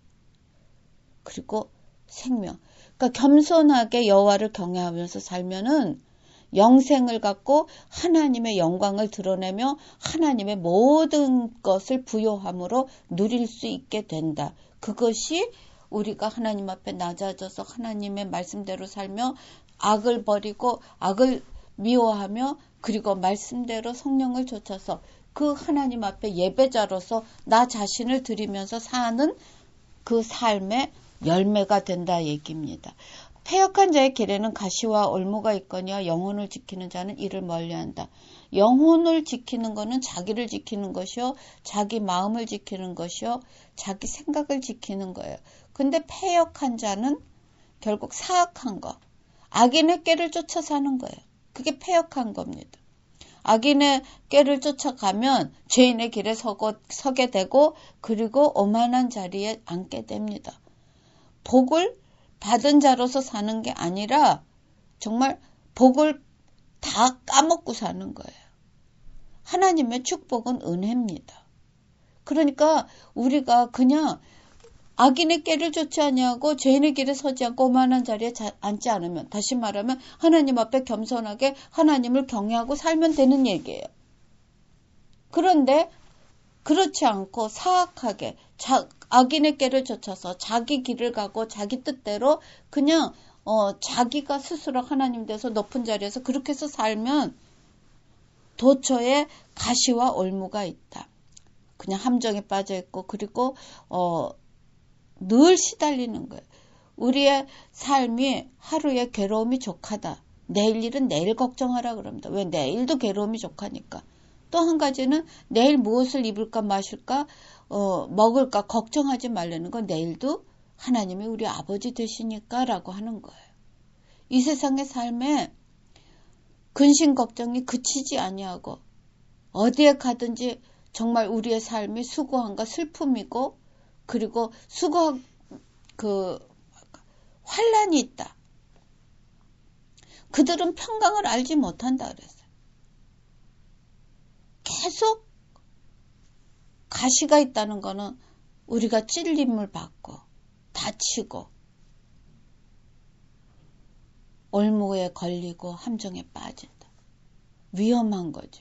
그리고 생명. 그러니까 겸손하게 여호와를 경외하면서 살면은 영생을 갖고 하나님의 영광을 드러내며 하나님의 모든 것을 부요함으로 누릴 수 있게 된다. 그것이 우리가 하나님 앞에 낮아져서 하나님의 말씀대로 살며 악을 버리고 악을 미워하며 그리고 말씀대로 성령을 좇아서 그 하나님 앞에 예배자로서 나 자신을 드리면서 사는 그 삶의 열매가 된다 얘기입니다. 패역한 자의 길에는 가시와 올무가 있거니와 영혼을 지키는 자는 이를 멀리한다. 영혼을 지키는 것은 자기를 지키는 것이요, 자기 마음을 지키는 것이요, 자기 생각을 지키는 거예요. 근데 패역한 자는 결국 사악한 거, 악인의 꾀를 쫓아 사는 거예요. 그게 패역한 겁니다. 악인의 꾀를 쫓아가면 죄인의 길에 서고, 서게 되고 그리고 오만한 자리에 앉게 됩니다. 복을 받은 자로서 사는 게 아니라 정말 복을 다 까먹고 사는 거예요. 하나님의 축복은 은혜입니다. 그러니까 우리가 그냥 악인의 꾀를 쫓지 아니하고 죄인의 길에 서지 않고 오만한 자리에 앉지 않으면, 다시 말하면 하나님 앞에 겸손하게 하나님을 경외하고 살면 되는 얘기예요. 그런데 그렇지 않고 사악하게 자, 악인의 꾀를 쫓아서 자기 길을 가고 자기 뜻대로 그냥 어, 자기가 스스로 하나님 돼서 높은 자리에서 그렇게 해서 살면 도처에 가시와 올무가 있다. 그냥 함정에 빠져 있고 그리고 어, 늘 시달리는 거예요. 우리의 삶이 하루에 괴로움이 족하다. 내일 일은 내일 걱정하라 그럽니다. 왜? 내일도 괴로움이 족하니까. 또 한 가지는 내일 무엇을 입을까 마실까 어, 먹을까 걱정하지 말라는 건 내일도 하나님이 우리 아버지 되시니까 라고 하는 거예요. 이 세상의 삶에 근심 걱정이 그치지 아니하고 어디에 가든지 정말 우리의 삶이 수고함과 슬픔이고 그리고 수고 그 환난이 있다. 그들은 평강을 알지 못한다 그랬어요. 계속 가시가 있다는 거는 우리가 찔림을 받고 다치고 올무에 걸리고 함정에 빠진다. 위험한 거죠.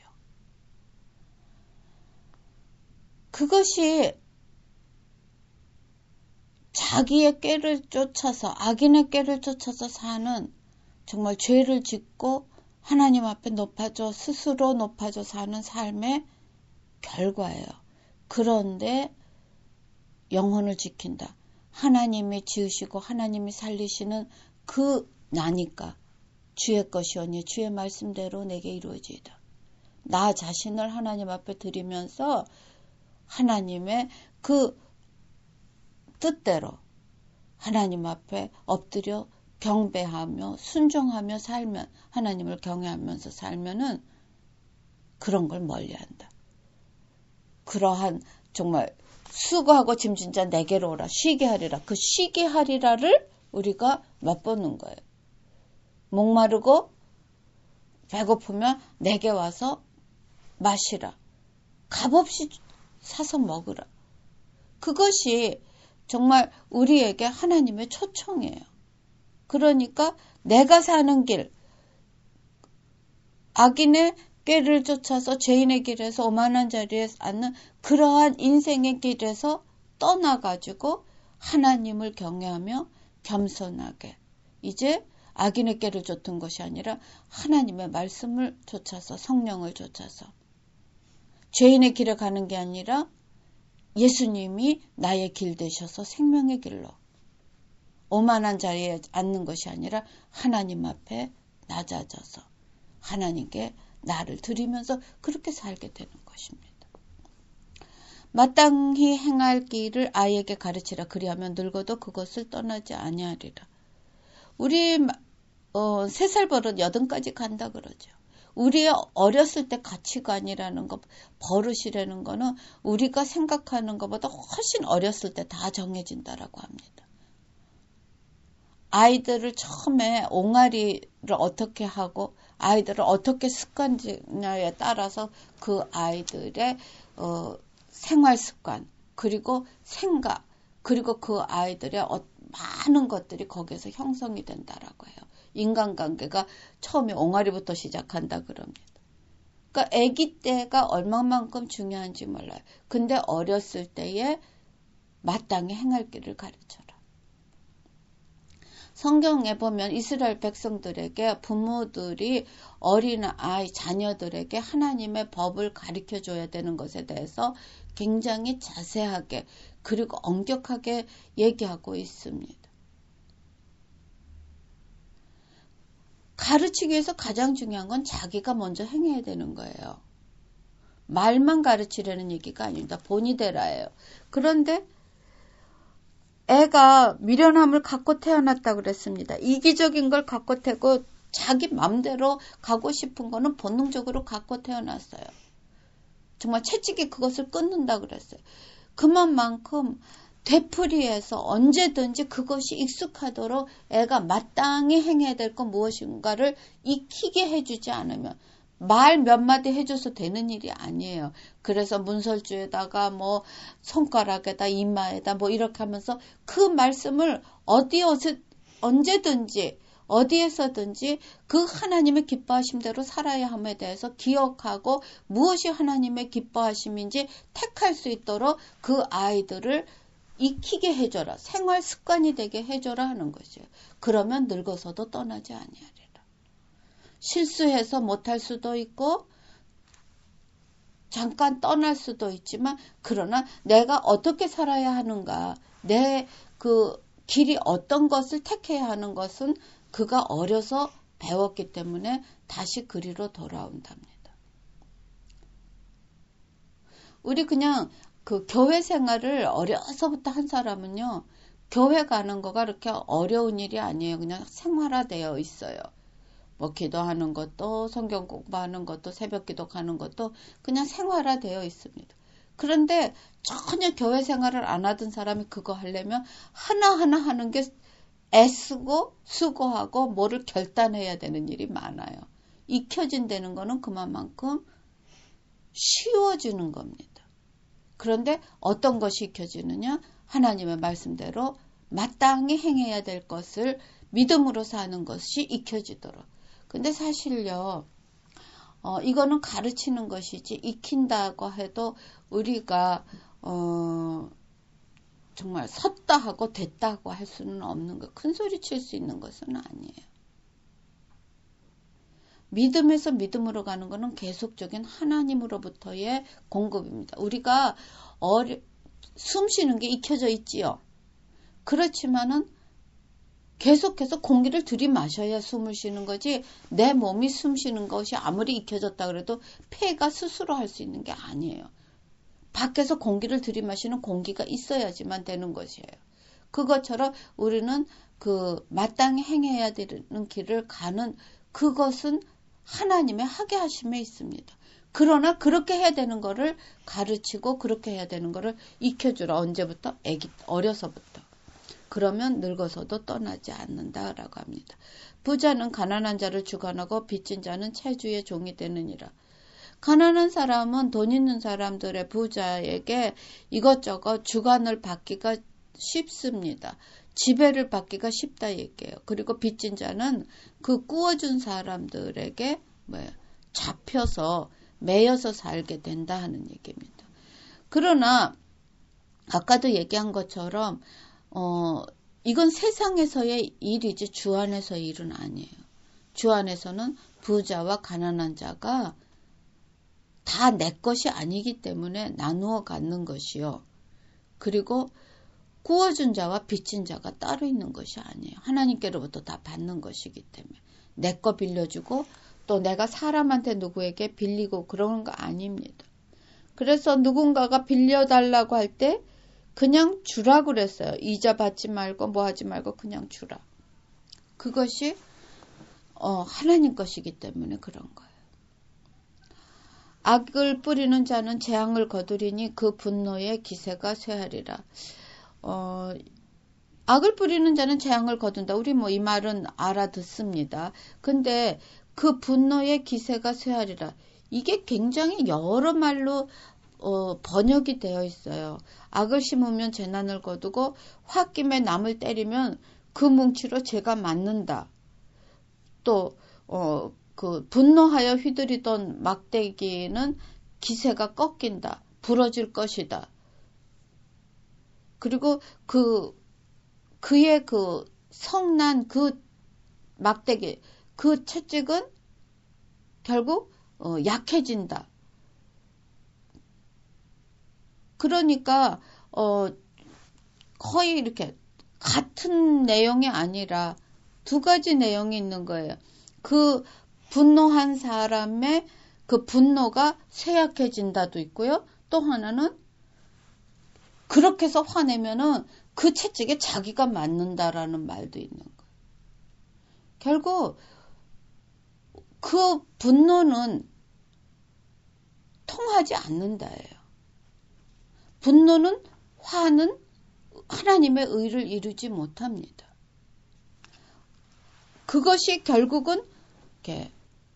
그것이 자기의 꾀를 쫓아서 악인의 꾀를 쫓아서 사는 정말 죄를 짓고 하나님 앞에 높아져 스스로 높아져 사는 삶의 결과예요. 그런데 영혼을 지킨다. 하나님이 지으시고 하나님이 살리시는 그 나니까 주의 것이오니 주의 말씀대로 내게 이루어지이다. 나 자신을 하나님 앞에 드리면서 하나님의 그 뜻대로 하나님 앞에 엎드려 경배하며 순종하며 살면 하나님을 경외하면서 살면은 그런 걸 멀리한다. 그러한 정말 수고하고 짐진 자 내게로 오라. 쉬게 하리라. 그 쉬게 하리라를 우리가 맛보는 거예요. 목마르고 배고프면 내게 와서 마시라. 값없이 사서 먹으라. 그것이 정말 우리에게 하나님의 초청이에요. 그러니까 내가 사는 길, 악인의 꾀를 쫓아서 죄인의 길에서 오만한 자리에 앉는 그러한 인생의 길에서 떠나가지고 하나님을 경외하며 겸손하게 이제 악인의 꾀를 쫓은 것이 아니라 하나님의 말씀을 쫓아서 성령을 쫓아서 죄인의 길에 가는 게 아니라 예수님이 나의 길 되셔서 생명의 길로 오만한 자리에 앉는 것이 아니라 하나님 앞에 낮아져서 하나님께 나를 드리면서 그렇게 살게 되는 것입니다. 마땅히 행할 길을 아이에게 가르치라. 그리하면 늙어도 그것을 떠나지 아니하리라. 우리 어, 세 살 버릇 여든까지 간다 그러죠. 우리의 어렸을 때 가치관이라는 것, 버릇이라는 거는 우리가 생각하는 것보다 훨씬 어렸을 때 다 정해진다라고 합니다. 아이들을 처음에 옹알이를 어떻게 하고 아이들을 어떻게 습관하냐에 따라서 그 아이들의 어, 생활 습관 그리고 생각 그리고 그 아이들의 어, 많은 것들이 거기에서 형성이 된다라고 해요. 인간관계가 처음에 옹알이부터 시작한다 그럽니다. 그러니까 아기 때가 얼마만큼 중요한지 몰라요. 근데 어렸을 때에 마땅히 행할 길을 가르쳐라. 성경에 보면 이스라엘 백성들에게 부모들이 어린아이 자녀들에게 하나님의 법을 가르쳐줘야 되는 것에 대해서 굉장히 자세하게 그리고 엄격하게 얘기하고 있습니다. 가르치기 위해서 가장 중요한 건 자기가 먼저 행해야 되는 거예요. 말만 가르치려는 얘기가 아닙니다. 본이 되라예요. 그런데 애가 미련함을 갖고 태어났다고 그랬습니다. 이기적인 걸 갖고 태고 자기 맘대로 가고 싶은 거는 본능적으로 갖고 태어났어요. 정말 채찍이 그것을 끊는다고 그랬어요. 그만큼 되풀이해서 언제든지 그것이 익숙하도록 애가 마땅히 행해야 될 것 무엇인가를 익히게 해주지 않으면 말 몇 마디 해줘서 되는 일이 아니에요. 그래서 문설주에다가 뭐 손가락에다 이마에다 뭐 이렇게 하면서 그 말씀을 어디 어디 언제든지 어디에서든지 그 하나님의 기뻐하심대로 살아야 함에 대해서 기억하고 무엇이 하나님의 기뻐하심인지 택할 수 있도록 그 아이들을 익히게 해줘라. 생활 습관이 되게 해줘라 하는 것이에요. 그러면 늙어서도 떠나지 아니하리라. 실수해서 못할 수도 있고 잠깐 떠날 수도 있지만 그러나 내가 어떻게 살아야 하는가 내 그 길이 어떤 것을 택해야 하는 것은 그가 어려서 배웠기 때문에 다시 그리로 돌아온답니다. 우리 그냥 그 교회 생활을 어려서부터 한 사람은요. 교회 가는 거가 그렇게 어려운 일이 아니에요. 그냥 생활화되어 있어요. 뭐 기도하는 것도 성경 공부하는 것도 새벽 기도 가는 것도 그냥 생활화되어 있습니다. 그런데 전혀 교회 생활을 안 하던 사람이 그거 하려면 하나하나 하는 게 애쓰고 수고하고 뭐를 결단해야 되는 일이 많아요. 익혀진다는 거는 그만큼 쉬워지는 겁니다. 그런데 어떤 것이 익혀지느냐? 하나님의 말씀대로 마땅히 행해야 될 것을 믿음으로 사는 것이 익혀지도록. 근데 사실요, 어, 이거는 가르치는 것이지 익힌다고 해도 우리가 어, 정말 섰다 하고 됐다고 할 수는 없는 거. 큰 소리 칠 수 있는 것은 아니에요. 믿음에서 믿음으로 가는 것은 계속적인 하나님으로부터의 공급입니다. 우리가 어려, 숨 쉬는 게 익혀져 있지요. 그렇지만은 계속해서 공기를 들이마셔야 숨을 쉬는 거지 내 몸이 숨 쉬는 것이 아무리 익혀졌다 그래도 폐가 스스로 할 수 있는 게 아니에요. 밖에서 공기를 들이마시는 공기가 있어야지만 되는 것이에요. 그것처럼 우리는 그 마땅히 행해야 되는 길을 가는 그것은 하나님의 하게 하심에 있습니다. 그러나 그렇게 해야 되는 거를 가르치고 그렇게 해야 되는 거를 익혀주라. 언제부터? 애기 어려서부터. 그러면 늙어서도 떠나지 않는다라고 합니다. 부자는 가난한 자를 주관하고 빚진 자는 채주의 종이 되느니라. 가난한 사람은 돈 있는 사람들의 부자에게 이것저것 주관을 받기가 쉽습니다. 지배를 받기가 쉽다 얘기예요. 그리고 빚진 자는 그 꾸어준 사람들에게 뭐예요? 잡혀서 매여서 살게 된다 하는 얘기입니다. 그러나 아까도 얘기한 것처럼 어, 이건 세상에서의 일이지 주 안에서의 일은 아니에요. 주 안에서는 부자와 가난한 자가 다 내 것이 아니기 때문에 나누어 갖는 것이요. 그리고 구워준 자와 빚진 자가 따로 있는 것이 아니에요. 하나님께로부터 다 받는 것이기 때문에. 내 거 빌려주고 또 내가 사람한테 누구에게 빌리고 그런 거 아닙니다. 그래서 누군가가 빌려달라고 할 때 그냥 주라 그랬어요. 이자 받지 말고 뭐 하지 말고 그냥 주라. 그것이 어, 하나님 것이기 때문에 그런 거예요. 악을 뿌리는 자는 재앙을 거두리니 그 분노의 기세가 쇠하리라. 어, 악을 뿌리는 자는 재앙을 거둔다. 우리 뭐 이 말은 알아듣습니다. 근데 그 분노의 기세가 쇠하리라. 이게 굉장히 여러 말로 어, 번역이 되어 있어요. 악을 심으면 재난을 거두고 홧김에 남을 때리면 그 뭉치로 죄가 맞는다. 또 어, 그 분노하여 휘두르던 막대기는 기세가 꺾인다. 부러질 것이다. 그리고 그 그의 그 성난 그 막대기 그 채찍은 결국 어, 약해진다. 그러니까 어, 거의 이렇게 같은 내용이 아니라 두 가지 내용이 있는 거예요. 그 분노한 사람의 그 분노가 쇠약해진다도 있고요. 또 하나는 그렇게 해서 화내면은 그 채찍에 자기가 맞는다라는 말도 있는 거예요. 결국 그 분노는 통하지 않는다예요. 분노는 화는 하나님의 의를 이루지 못합니다. 그것이 결국은 이렇게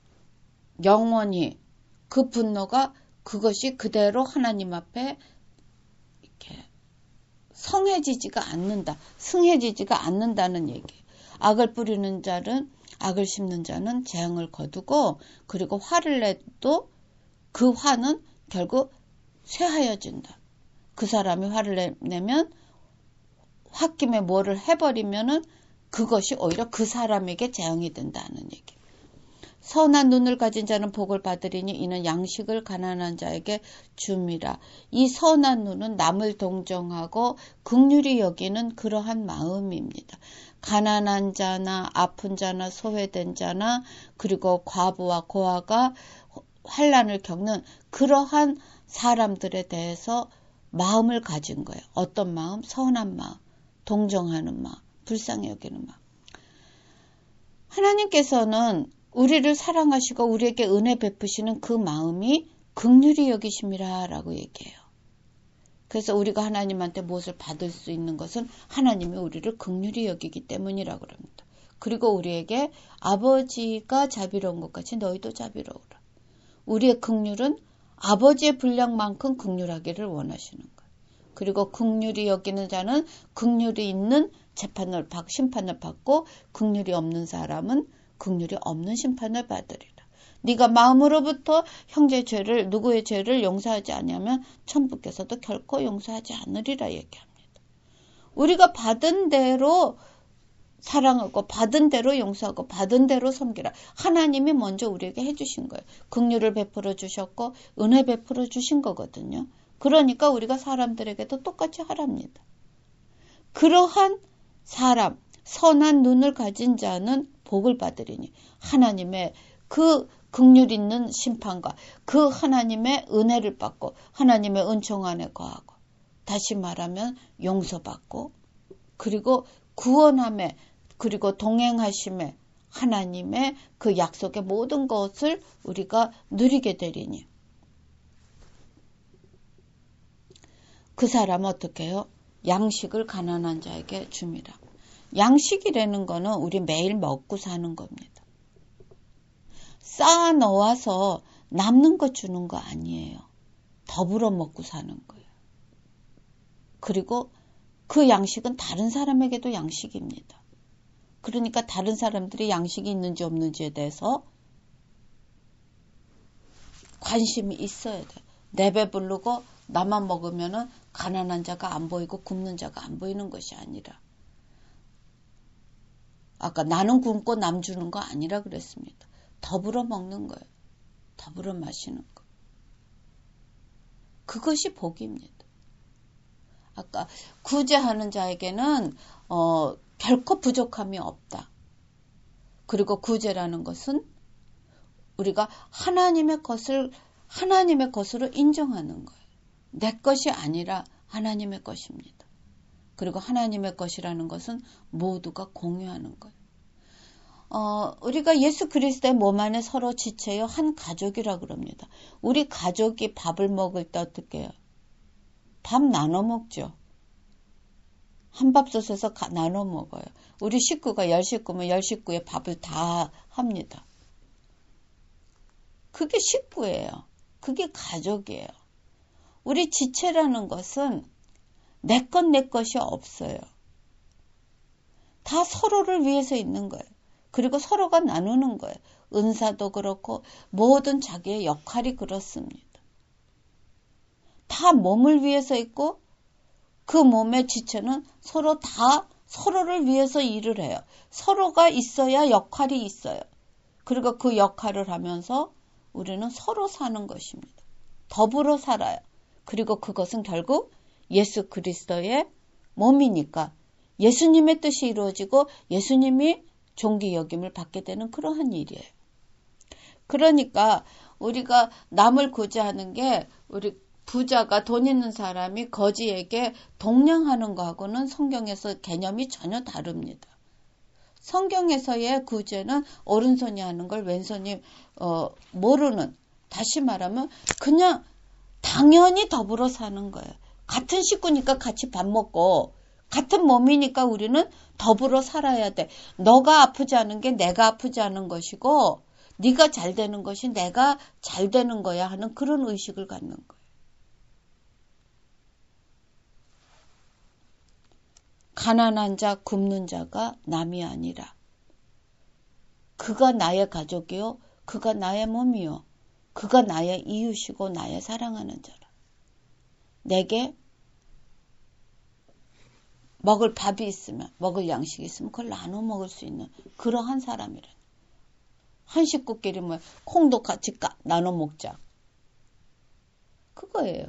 영원히 그 분노가 그것이 그대로 하나님 앞에 이렇게 성해지지가 않는다. 승해지지가 않는다는 얘기예요. 악을 뿌리는 자는 악을 심는 자는 재앙을 거두고 그리고 화를 내도 그 화는 결국 쇠하여진다. 그 사람이 화를 내면 홧김에 뭐를 해버리면은 그것이 오히려 그 사람에게 재앙이 된다는 얘기. 선한 눈을 가진 자는 복을 받으리니 이는 양식을 가난한 자에게 줌이라. 이 선한 눈은 남을 동정하고 긍휼히 여기는 그러한 마음입니다. 가난한 자나 아픈 자나 소외된 자나 그리고 과부와 고아가 환난을 겪는 그러한 사람들에 대해서 마음을 가진 거예요. 어떤 마음? 선한 마음, 동정하는 마음, 불쌍히 여기는 마음. 하나님께서는 우리를 사랑하시고 우리에게 은혜 베푸시는 그 마음이 긍휼히 여기심이라 라고 얘기해요. 그래서 우리가 하나님한테 무엇을 받을 수 있는 것은 하나님이 우리를 긍휼히 여기기 때문이라고 합니다. 그리고 우리에게 아버지가 자비로운 것 같이 너희도 자비로우라. 우리의 긍휼은 아버지의 분량만큼 긍휼하기를 원하시는 거예요. 그리고 긍휼히 여기는 자는 긍휼이 있는 재판을 받, 심판을 받고 긍휼이 없는 사람은 긍휼이 없는 심판을 받으리라. 네가 마음으로부터 형제의 죄를 누구의 죄를 용서하지 않으면 천부께서도 결코 용서하지 않으리라 얘기합니다. 우리가 받은 대로 사랑하고 받은 대로 용서하고 받은 대로 섬기라. 하나님이 먼저 우리에게 해주신 거예요. 긍휼을 베풀어 주셨고 은혜 베풀어 주신 거거든요. 그러니까 우리가 사람들에게도 똑같이 하랍니다. 그러한 사람, 선한 눈을 가진 자는 복을 받으리니 하나님의 그 긍휼 있는 심판과 그 하나님의 은혜를 받고 하나님의 은총 안에 거하고 다시 말하면 용서받고 그리고 구원함에 그리고 동행하심에 하나님의 그 약속의 모든 것을 우리가 누리게 되리니 그 사람은 어떻게 해요? 양식을 가난한 자에게 줍니다. 양식이라는 거는 우리 매일 먹고 사는 겁니다. 쌓아 놓아서 남는 거 주는 거 아니에요. 더불어 먹고 사는 거예요. 그리고 그 양식은 다른 사람에게도 양식입니다. 그러니까 다른 사람들이 양식이 있는지 없는지에 대해서 관심이 있어야 돼요. 내 배부르고 나만 먹으면은 가난한 자가 안 보이고 굶는 자가 안 보이는 것이 아니라, 아까 나는 굶고 남 주는 거 아니라 그랬습니다. 더불어 먹는 거예요. 더불어 마시는 거. 그것이 복입니다. 아까 구제하는 자에게는 어, 결코 부족함이 없다. 그리고 구제라는 것은 우리가 하나님의 것을 하나님의 것으로 인정하는 거예요. 내 것이 아니라 하나님의 것입니다. 그리고 하나님의 것이라는 것은 모두가 공유하는 거예요. 어, 우리가 예수 그리스도의 몸 안에 서로 지체요 한 가족이라 그럽니다. 우리 가족이 밥을 먹을 때 어떻게 해요? 밥 나눠 먹죠. 한 밥솥에서 가, 나눠 먹어요. 우리 식구가 열 식구면 열 식구의 밥을 다 합니다. 그게 식구예요. 그게 가족이에요. 우리 지체라는 것은 내 것 내 것이 없어요. 다 서로를 위해서 있는 거예요. 그리고 서로가 나누는 거예요. 은사도 그렇고 모든 자기의 역할이 그렇습니다. 다 몸을 위해서 있고 그 몸의 지체는 서로 다 서로를 위해서 일을 해요. 서로가 있어야 역할이 있어요. 그리고 그 역할을 하면서 우리는 서로 사는 것입니다. 더불어 살아요. 그리고 그것은 결국 예수 그리스도의 몸이니까 예수님의 뜻이 이루어지고 예수님이 존귀 여김을 받게 되는 그러한 일이에요. 그러니까 우리가 남을 구제하는 게 우리 부자가 돈 있는 사람이 거지에게 동냥하는 거하고는 성경에서 개념이 전혀 다릅니다. 성경에서의 구제는 오른손이 하는 걸 왼손이 어, 모르는, 다시 말하면 그냥 당연히 더불어 사는 거예요. 같은 식구니까 같이 밥 먹고 같은 몸이니까 우리는 더불어 살아야 돼. 너가 아프지 않은 게 내가 아프지 않은 것이고 네가 잘 되는 것이 내가 잘 되는 거야 하는 그런 의식을 갖는 거예요. 가난한 자, 굶는 자가 남이 아니라 그가 나의 가족이요, 그가 나의 몸이요, 그가 나의 이웃이고 나의 사랑하는 자라. 내게 먹을 밥이 있으면, 먹을 양식이 있으면 그걸 나눠 먹을 수 있는 그러한 사람이라. 한 식구끼리 뭐 콩도 같이 까, 나눠 먹자. 그거예요.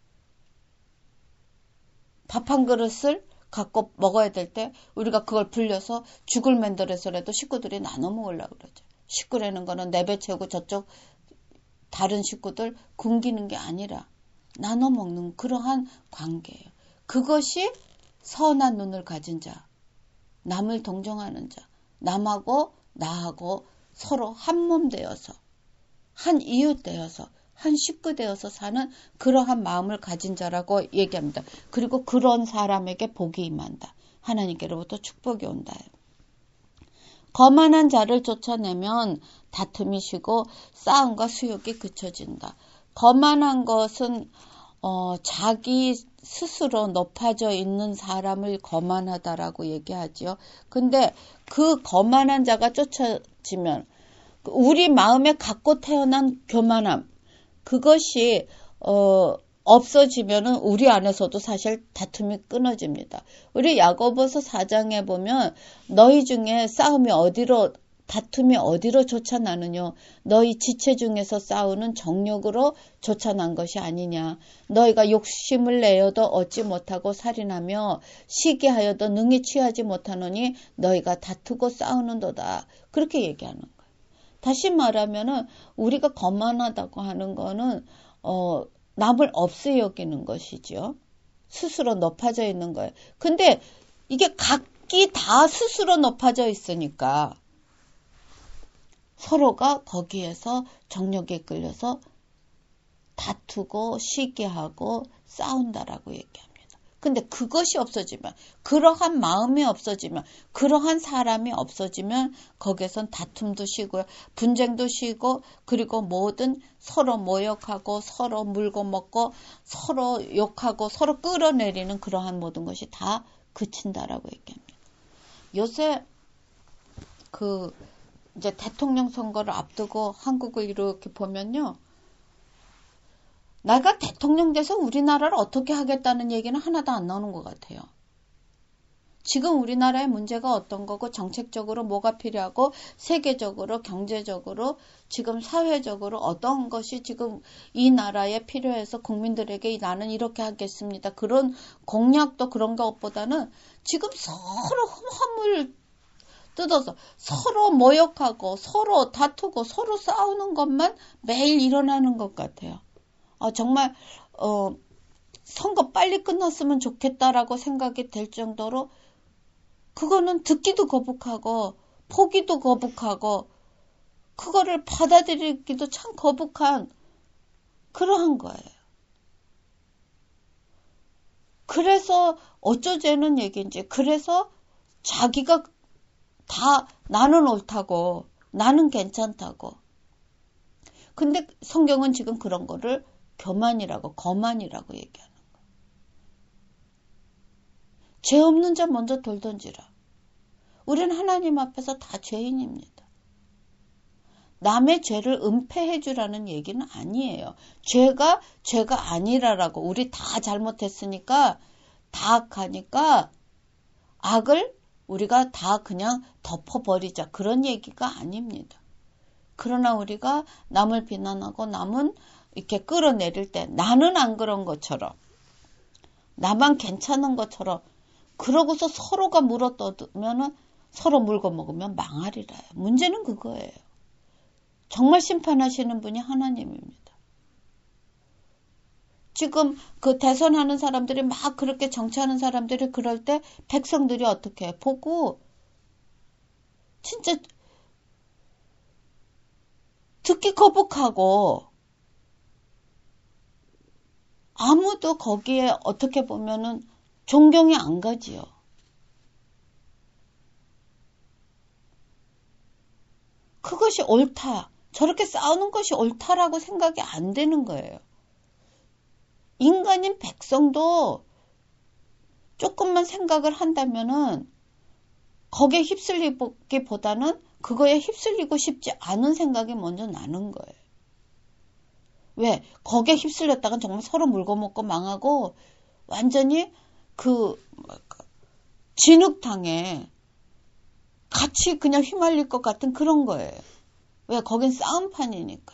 밥 한 그릇을 갖고 먹어야 될 때 우리가 그걸 불려서 죽을 맨들어서라도 식구들이 나눠 먹으려고 그러죠. 식구라는 거는 내배채우고 저쪽 다른 식구들 굶기는 게 아니라 나눠 먹는 그러한 관계예요. 그것이 선한 눈을 가진 자, 남을 동정하는 자, 남하고 나하고 서로 한 몸 되어서, 한 이웃 되어서, 한 식구 되어서 사는 그러한 마음을 가진 자라고 얘기합니다. 그리고 그런 사람에게 복이 임한다. 하나님께로부터 축복이 온다. 거만한 자를 쫓아내면 다툼이 쉬고 싸움과 수욕이 그쳐진다. 거만한 것은 어, 자기 스스로 높아져 있는 사람을 거만하다라고 얘기하죠. 근데 그 거만한 자가 쫓아지면 우리 마음에 갖고 태어난 교만함, 그것이 어, 없어지면은 우리 안에서도 사실 다툼이 끊어집니다. 우리 야고보서 사 장에 보면 너희 중에 싸움이 어디로, 다툼이 어디로 쫓아나느냐? 너희 지체 중에서 싸우는 정욕으로 쫓아난 것이 아니냐? 너희가 욕심을 내어도 얻지 못하고 살인하며 시기하여도 능히 취하지 못하노니 너희가 다투고 싸우는도다. 그렇게 얘기하는 거예요. 다시 말하면은 우리가 거만하다고 하는 거는 어, 남을 없이 여기는 것이죠. 스스로 높아져 있는 거예요. 근데 이게 각기 다 스스로 높아져 있으니까 서로가 거기에서 정욕에 끌려서 다투고 시기하고 싸운다라고 얘기합니다. 근데 그것이 없어지면, 그러한 마음이 없어지면, 그러한 사람이 없어지면 거기에선 다툼도 쉬고요. 분쟁도 쉬고, 그리고 뭐든 서로 모욕하고 서로 물고 먹고 서로 욕하고 서로 끌어내리는 그러한 모든 것이 다 그친다라고 얘기합니다. 요새 그 이제 대통령 선거를 앞두고 한국을 이렇게 보면요. 내가 대통령 돼서 우리나라를 어떻게 하겠다는 얘기는 하나도 안 나오는 것 같아요. 지금 우리나라의 문제가 어떤 거고 정책적으로 뭐가 필요하고 세계적으로 경제적으로 지금 사회적으로 어떤 것이 지금 이 나라에 필요해서 국민들에게 나는 이렇게 하겠습니다. 그런 공약도 그런 것보다는 지금 서로 허물 뜯어서 서로 모욕하고 서로 다투고 서로 싸우는 것만 매일 일어나는 것 같아요. 아, 정말 어, 선거 빨리 끝났으면 좋겠다라고 생각이 될 정도로 그거는 듣기도 거북하고 포기도 거북하고 그거를 받아들이기도 참 거북한 그러한 거예요. 그래서 어쩌자는 얘기인지 그래서 자기가 다 나는 옳다고 나는 괜찮다고 근데 성경은 지금 그런 거를 교만이라고 거만이라고 얘기하는 거예요. 죄 없는 자 먼저 돌 던지라. 우리는 하나님 앞에서 다 죄인입니다. 남의 죄를 은폐해 주라는 얘기는 아니에요. 죄가 죄가 아니라라고 우리 다 잘못했으니까 다 악하니까 악을 우리가 다 그냥 덮어버리자 그런 얘기가 아닙니다. 그러나 우리가 남을 비난하고 남은 이렇게 끌어내릴 때 나는 안 그런 것처럼 나만 괜찮은 것처럼 그러고서 서로가 물어뜯으면 서로 물고 먹으면 망하리라요. 문제는 그거예요. 정말 심판하시는 분이 하나님입니다. 지금 그 대선하는 사람들이 막 그렇게 정치하는 사람들이 그럴 때 백성들이 어떻게 해? 보고 진짜 듣기 거북하고 아무도 거기에 어떻게 보면은 존경이 안 가지요. 그것이 옳다. 저렇게 싸우는 것이 옳다라고 생각이 안 되는 거예요. 인간인 백성도 조금만 생각을 한다면은 거기에 휩쓸리기보다는 그거에 휩쓸리고 싶지 않은 생각이 먼저 나는 거예요. 왜? 거기에 휩쓸렸다간 정말 서로 물고 먹고 망하고 완전히 그 진흙탕에 같이 그냥 휘말릴 것 같은 그런 거예요. 왜? 거긴 싸움판이니까.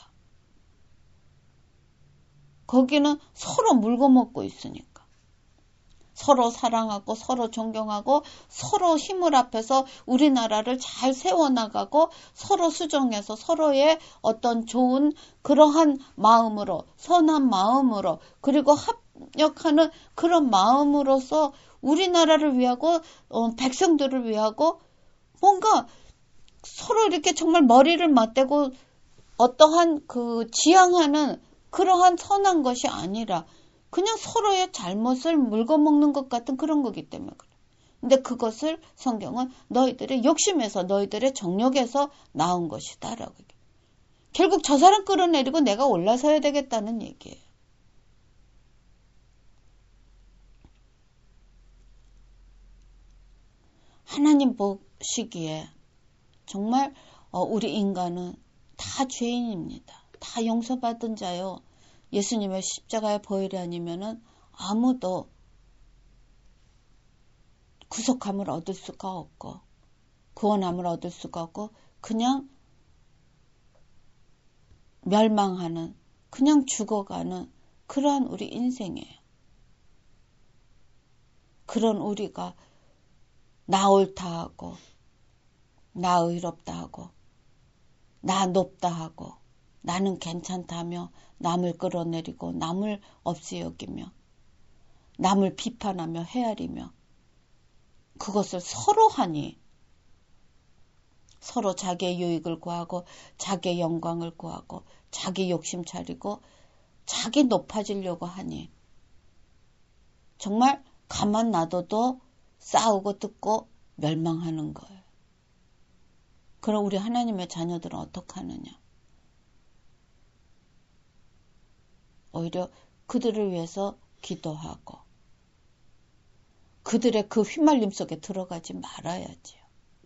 거기는 서로 물고 먹고 있으니까. 서로 사랑하고 서로 존경하고 서로 힘을 합해서 우리나라를 잘 세워나가고 서로 수정해서 서로의 어떤 좋은 그러한 마음으로 선한 마음으로 그리고 협력하는 그런 마음으로서 우리나라를 위하고 어, 백성들을 위하고 뭔가 서로 이렇게 정말 머리를 맞대고 어떠한 그 지향하는 그러한 선한 것이 아니라 그냥 서로의 잘못을 물고 먹는 것 같은 그런 거기 때문에 그래. 근데 그것을 성경은 너희들의 욕심에서 너희들의 정욕에서 나온 것이다라고 얘기해. 결국 저 사람 끌어내리고 내가 올라서야 되겠다는 얘기예요. 하나님 보시기에 정말 우리 인간은 다 죄인입니다. 다 용서받은 자요. 예수님의 십자가의 보혈이 아니면은 아무도 구속함을 얻을 수가 없고 구원함을 얻을 수가 없고 그냥 멸망하는 그냥 죽어가는 그러한 우리 인생이에요. 그런 우리가 나 옳다 하고 나 의롭다 하고 나 높다 하고 나는 괜찮다며 남을 끌어내리고 남을 없이 여기며 남을 비판하며 헤아리며 그것을 서로 하니 서로 자기의 유익을 구하고 자기의 영광을 구하고 자기 욕심 차리고 자기 높아지려고 하니 정말 가만 놔둬도 싸우고 뜯고 멸망하는 거예요. 그럼 우리 하나님의 자녀들은 어떻게 하느냐? 오히려 그들을 위해서 기도하고 그들의 그 휘말림 속에 들어가지 말아야지요.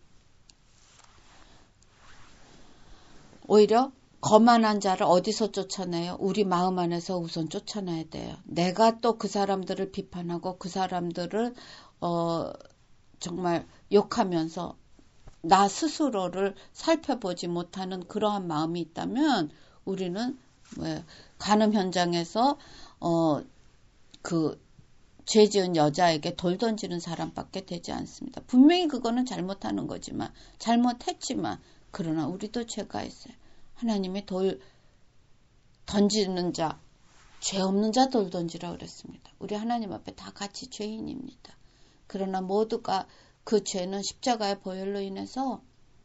오히려 거만한 자를 어디서 쫓아내요? 우리 마음 안에서 우선 쫓아내야 돼요. 내가 또 그 사람들을 비판하고 그 사람들을 어, 정말 욕하면서 나 스스로를 살펴보지 못하는 그러한 마음이 있다면 우리는 뭐 간음 현장에서 어, 그 죄 지은 여자에게 돌 던지는 사람밖에 되지 않습니다. 분명히 그거는 잘못하는 거지만 잘못했지만 그러나 우리도 죄가 있어요. 하나님이 돌 던지는 자, 죄 없는 자 돌 던지라 그랬습니다. 우리 하나님 앞에 다 같이 죄인입니다. 그러나 모두가 그 죄는 십자가의 보혈로 인해서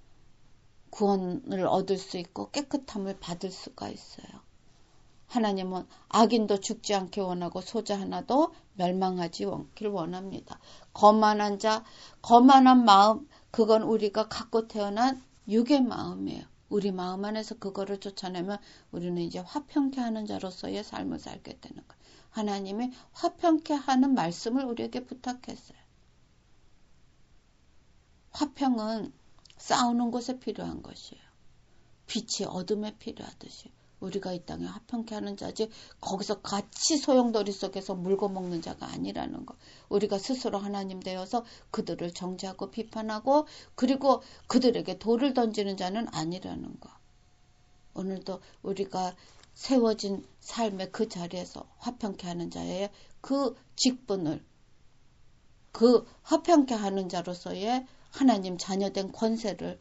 구원을 얻을 수 있고 깨끗함을 받을 수가 있어요. 하나님은 악인도 죽지 않게 원하고 소자 하나도 멸망하지 않길 원합니다. 거만한 자, 거만한 마음, 그건 우리가 갖고 태어난 육의 마음이에요. 우리 마음 안에서 그거를 쫓아내면 우리는 이제 화평케 하는 자로서의 삶을 살게 되는 거예요. 하나님이 화평케 하는 말씀을 우리에게 부탁했어요. 화평은 싸우는 곳에 필요한 것이에요. 빛이 어둠에 필요하듯이 우리가 이 땅에 화평케 하는 자지 거기서 같이 소용돌이 속에서 물고 먹는 자가 아니라는 거. 우리가 스스로 하나님 되어서 그들을 정죄하고 비판하고 그리고 그들에게 돌을 던지는 자는 아니라는 거. 오늘도 우리가 세워진 삶의 그 자리에서 화평케 하는 자의 그 직분을 그 화평케 하는 자로서의 하나님 자녀된 권세를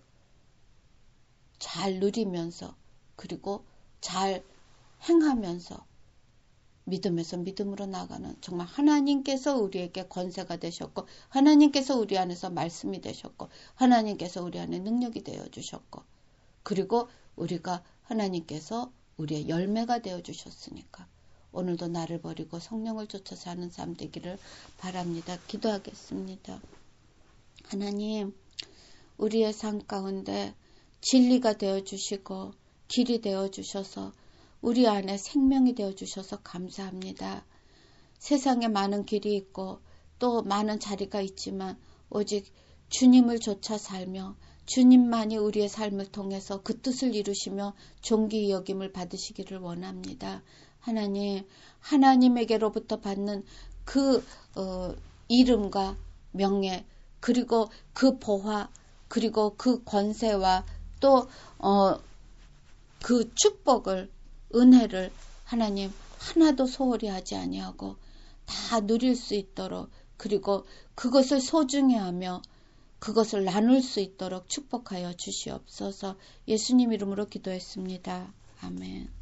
잘 누리면서 그리고 잘 행하면서 믿음에서 믿음으로 나가는 정말 하나님께서 우리에게 권세가 되셨고 하나님께서 우리 안에서 말씀이 되셨고 하나님께서 우리 안에 능력이 되어주셨고 그리고 우리가 하나님께서 우리의 열매가 되어주셨으니까 오늘도 나를 버리고 성령을 쫓아 사는 삶 되기를 바랍니다. 기도하겠습니다. 하나님, 우리의 삶 가운데 진리가 되어주시고 길이 되어주셔서 우리 안에 생명이 되어주셔서 감사합니다. 세상에 많은 길이 있고 또 많은 자리가 있지만 오직 주님을 쫓아 살며 주님만이 우리의 삶을 통해서 그 뜻을 이루시며 존귀 여김을 받으시기를 원합니다. 하나님, 하나님에게로부터 받는 그 어, 이름과 명예 그리고 그 보화 그리고 그 권세와 또 어, 그 축복을 은혜를 하나님 하나도 소홀히 하지 아니하고 다 누릴 수 있도록 그리고 그것을 소중히 하며 그것을 나눌 수 있도록 축복하여 주시옵소서. 예수님 이름으로 기도했습니다. 아멘.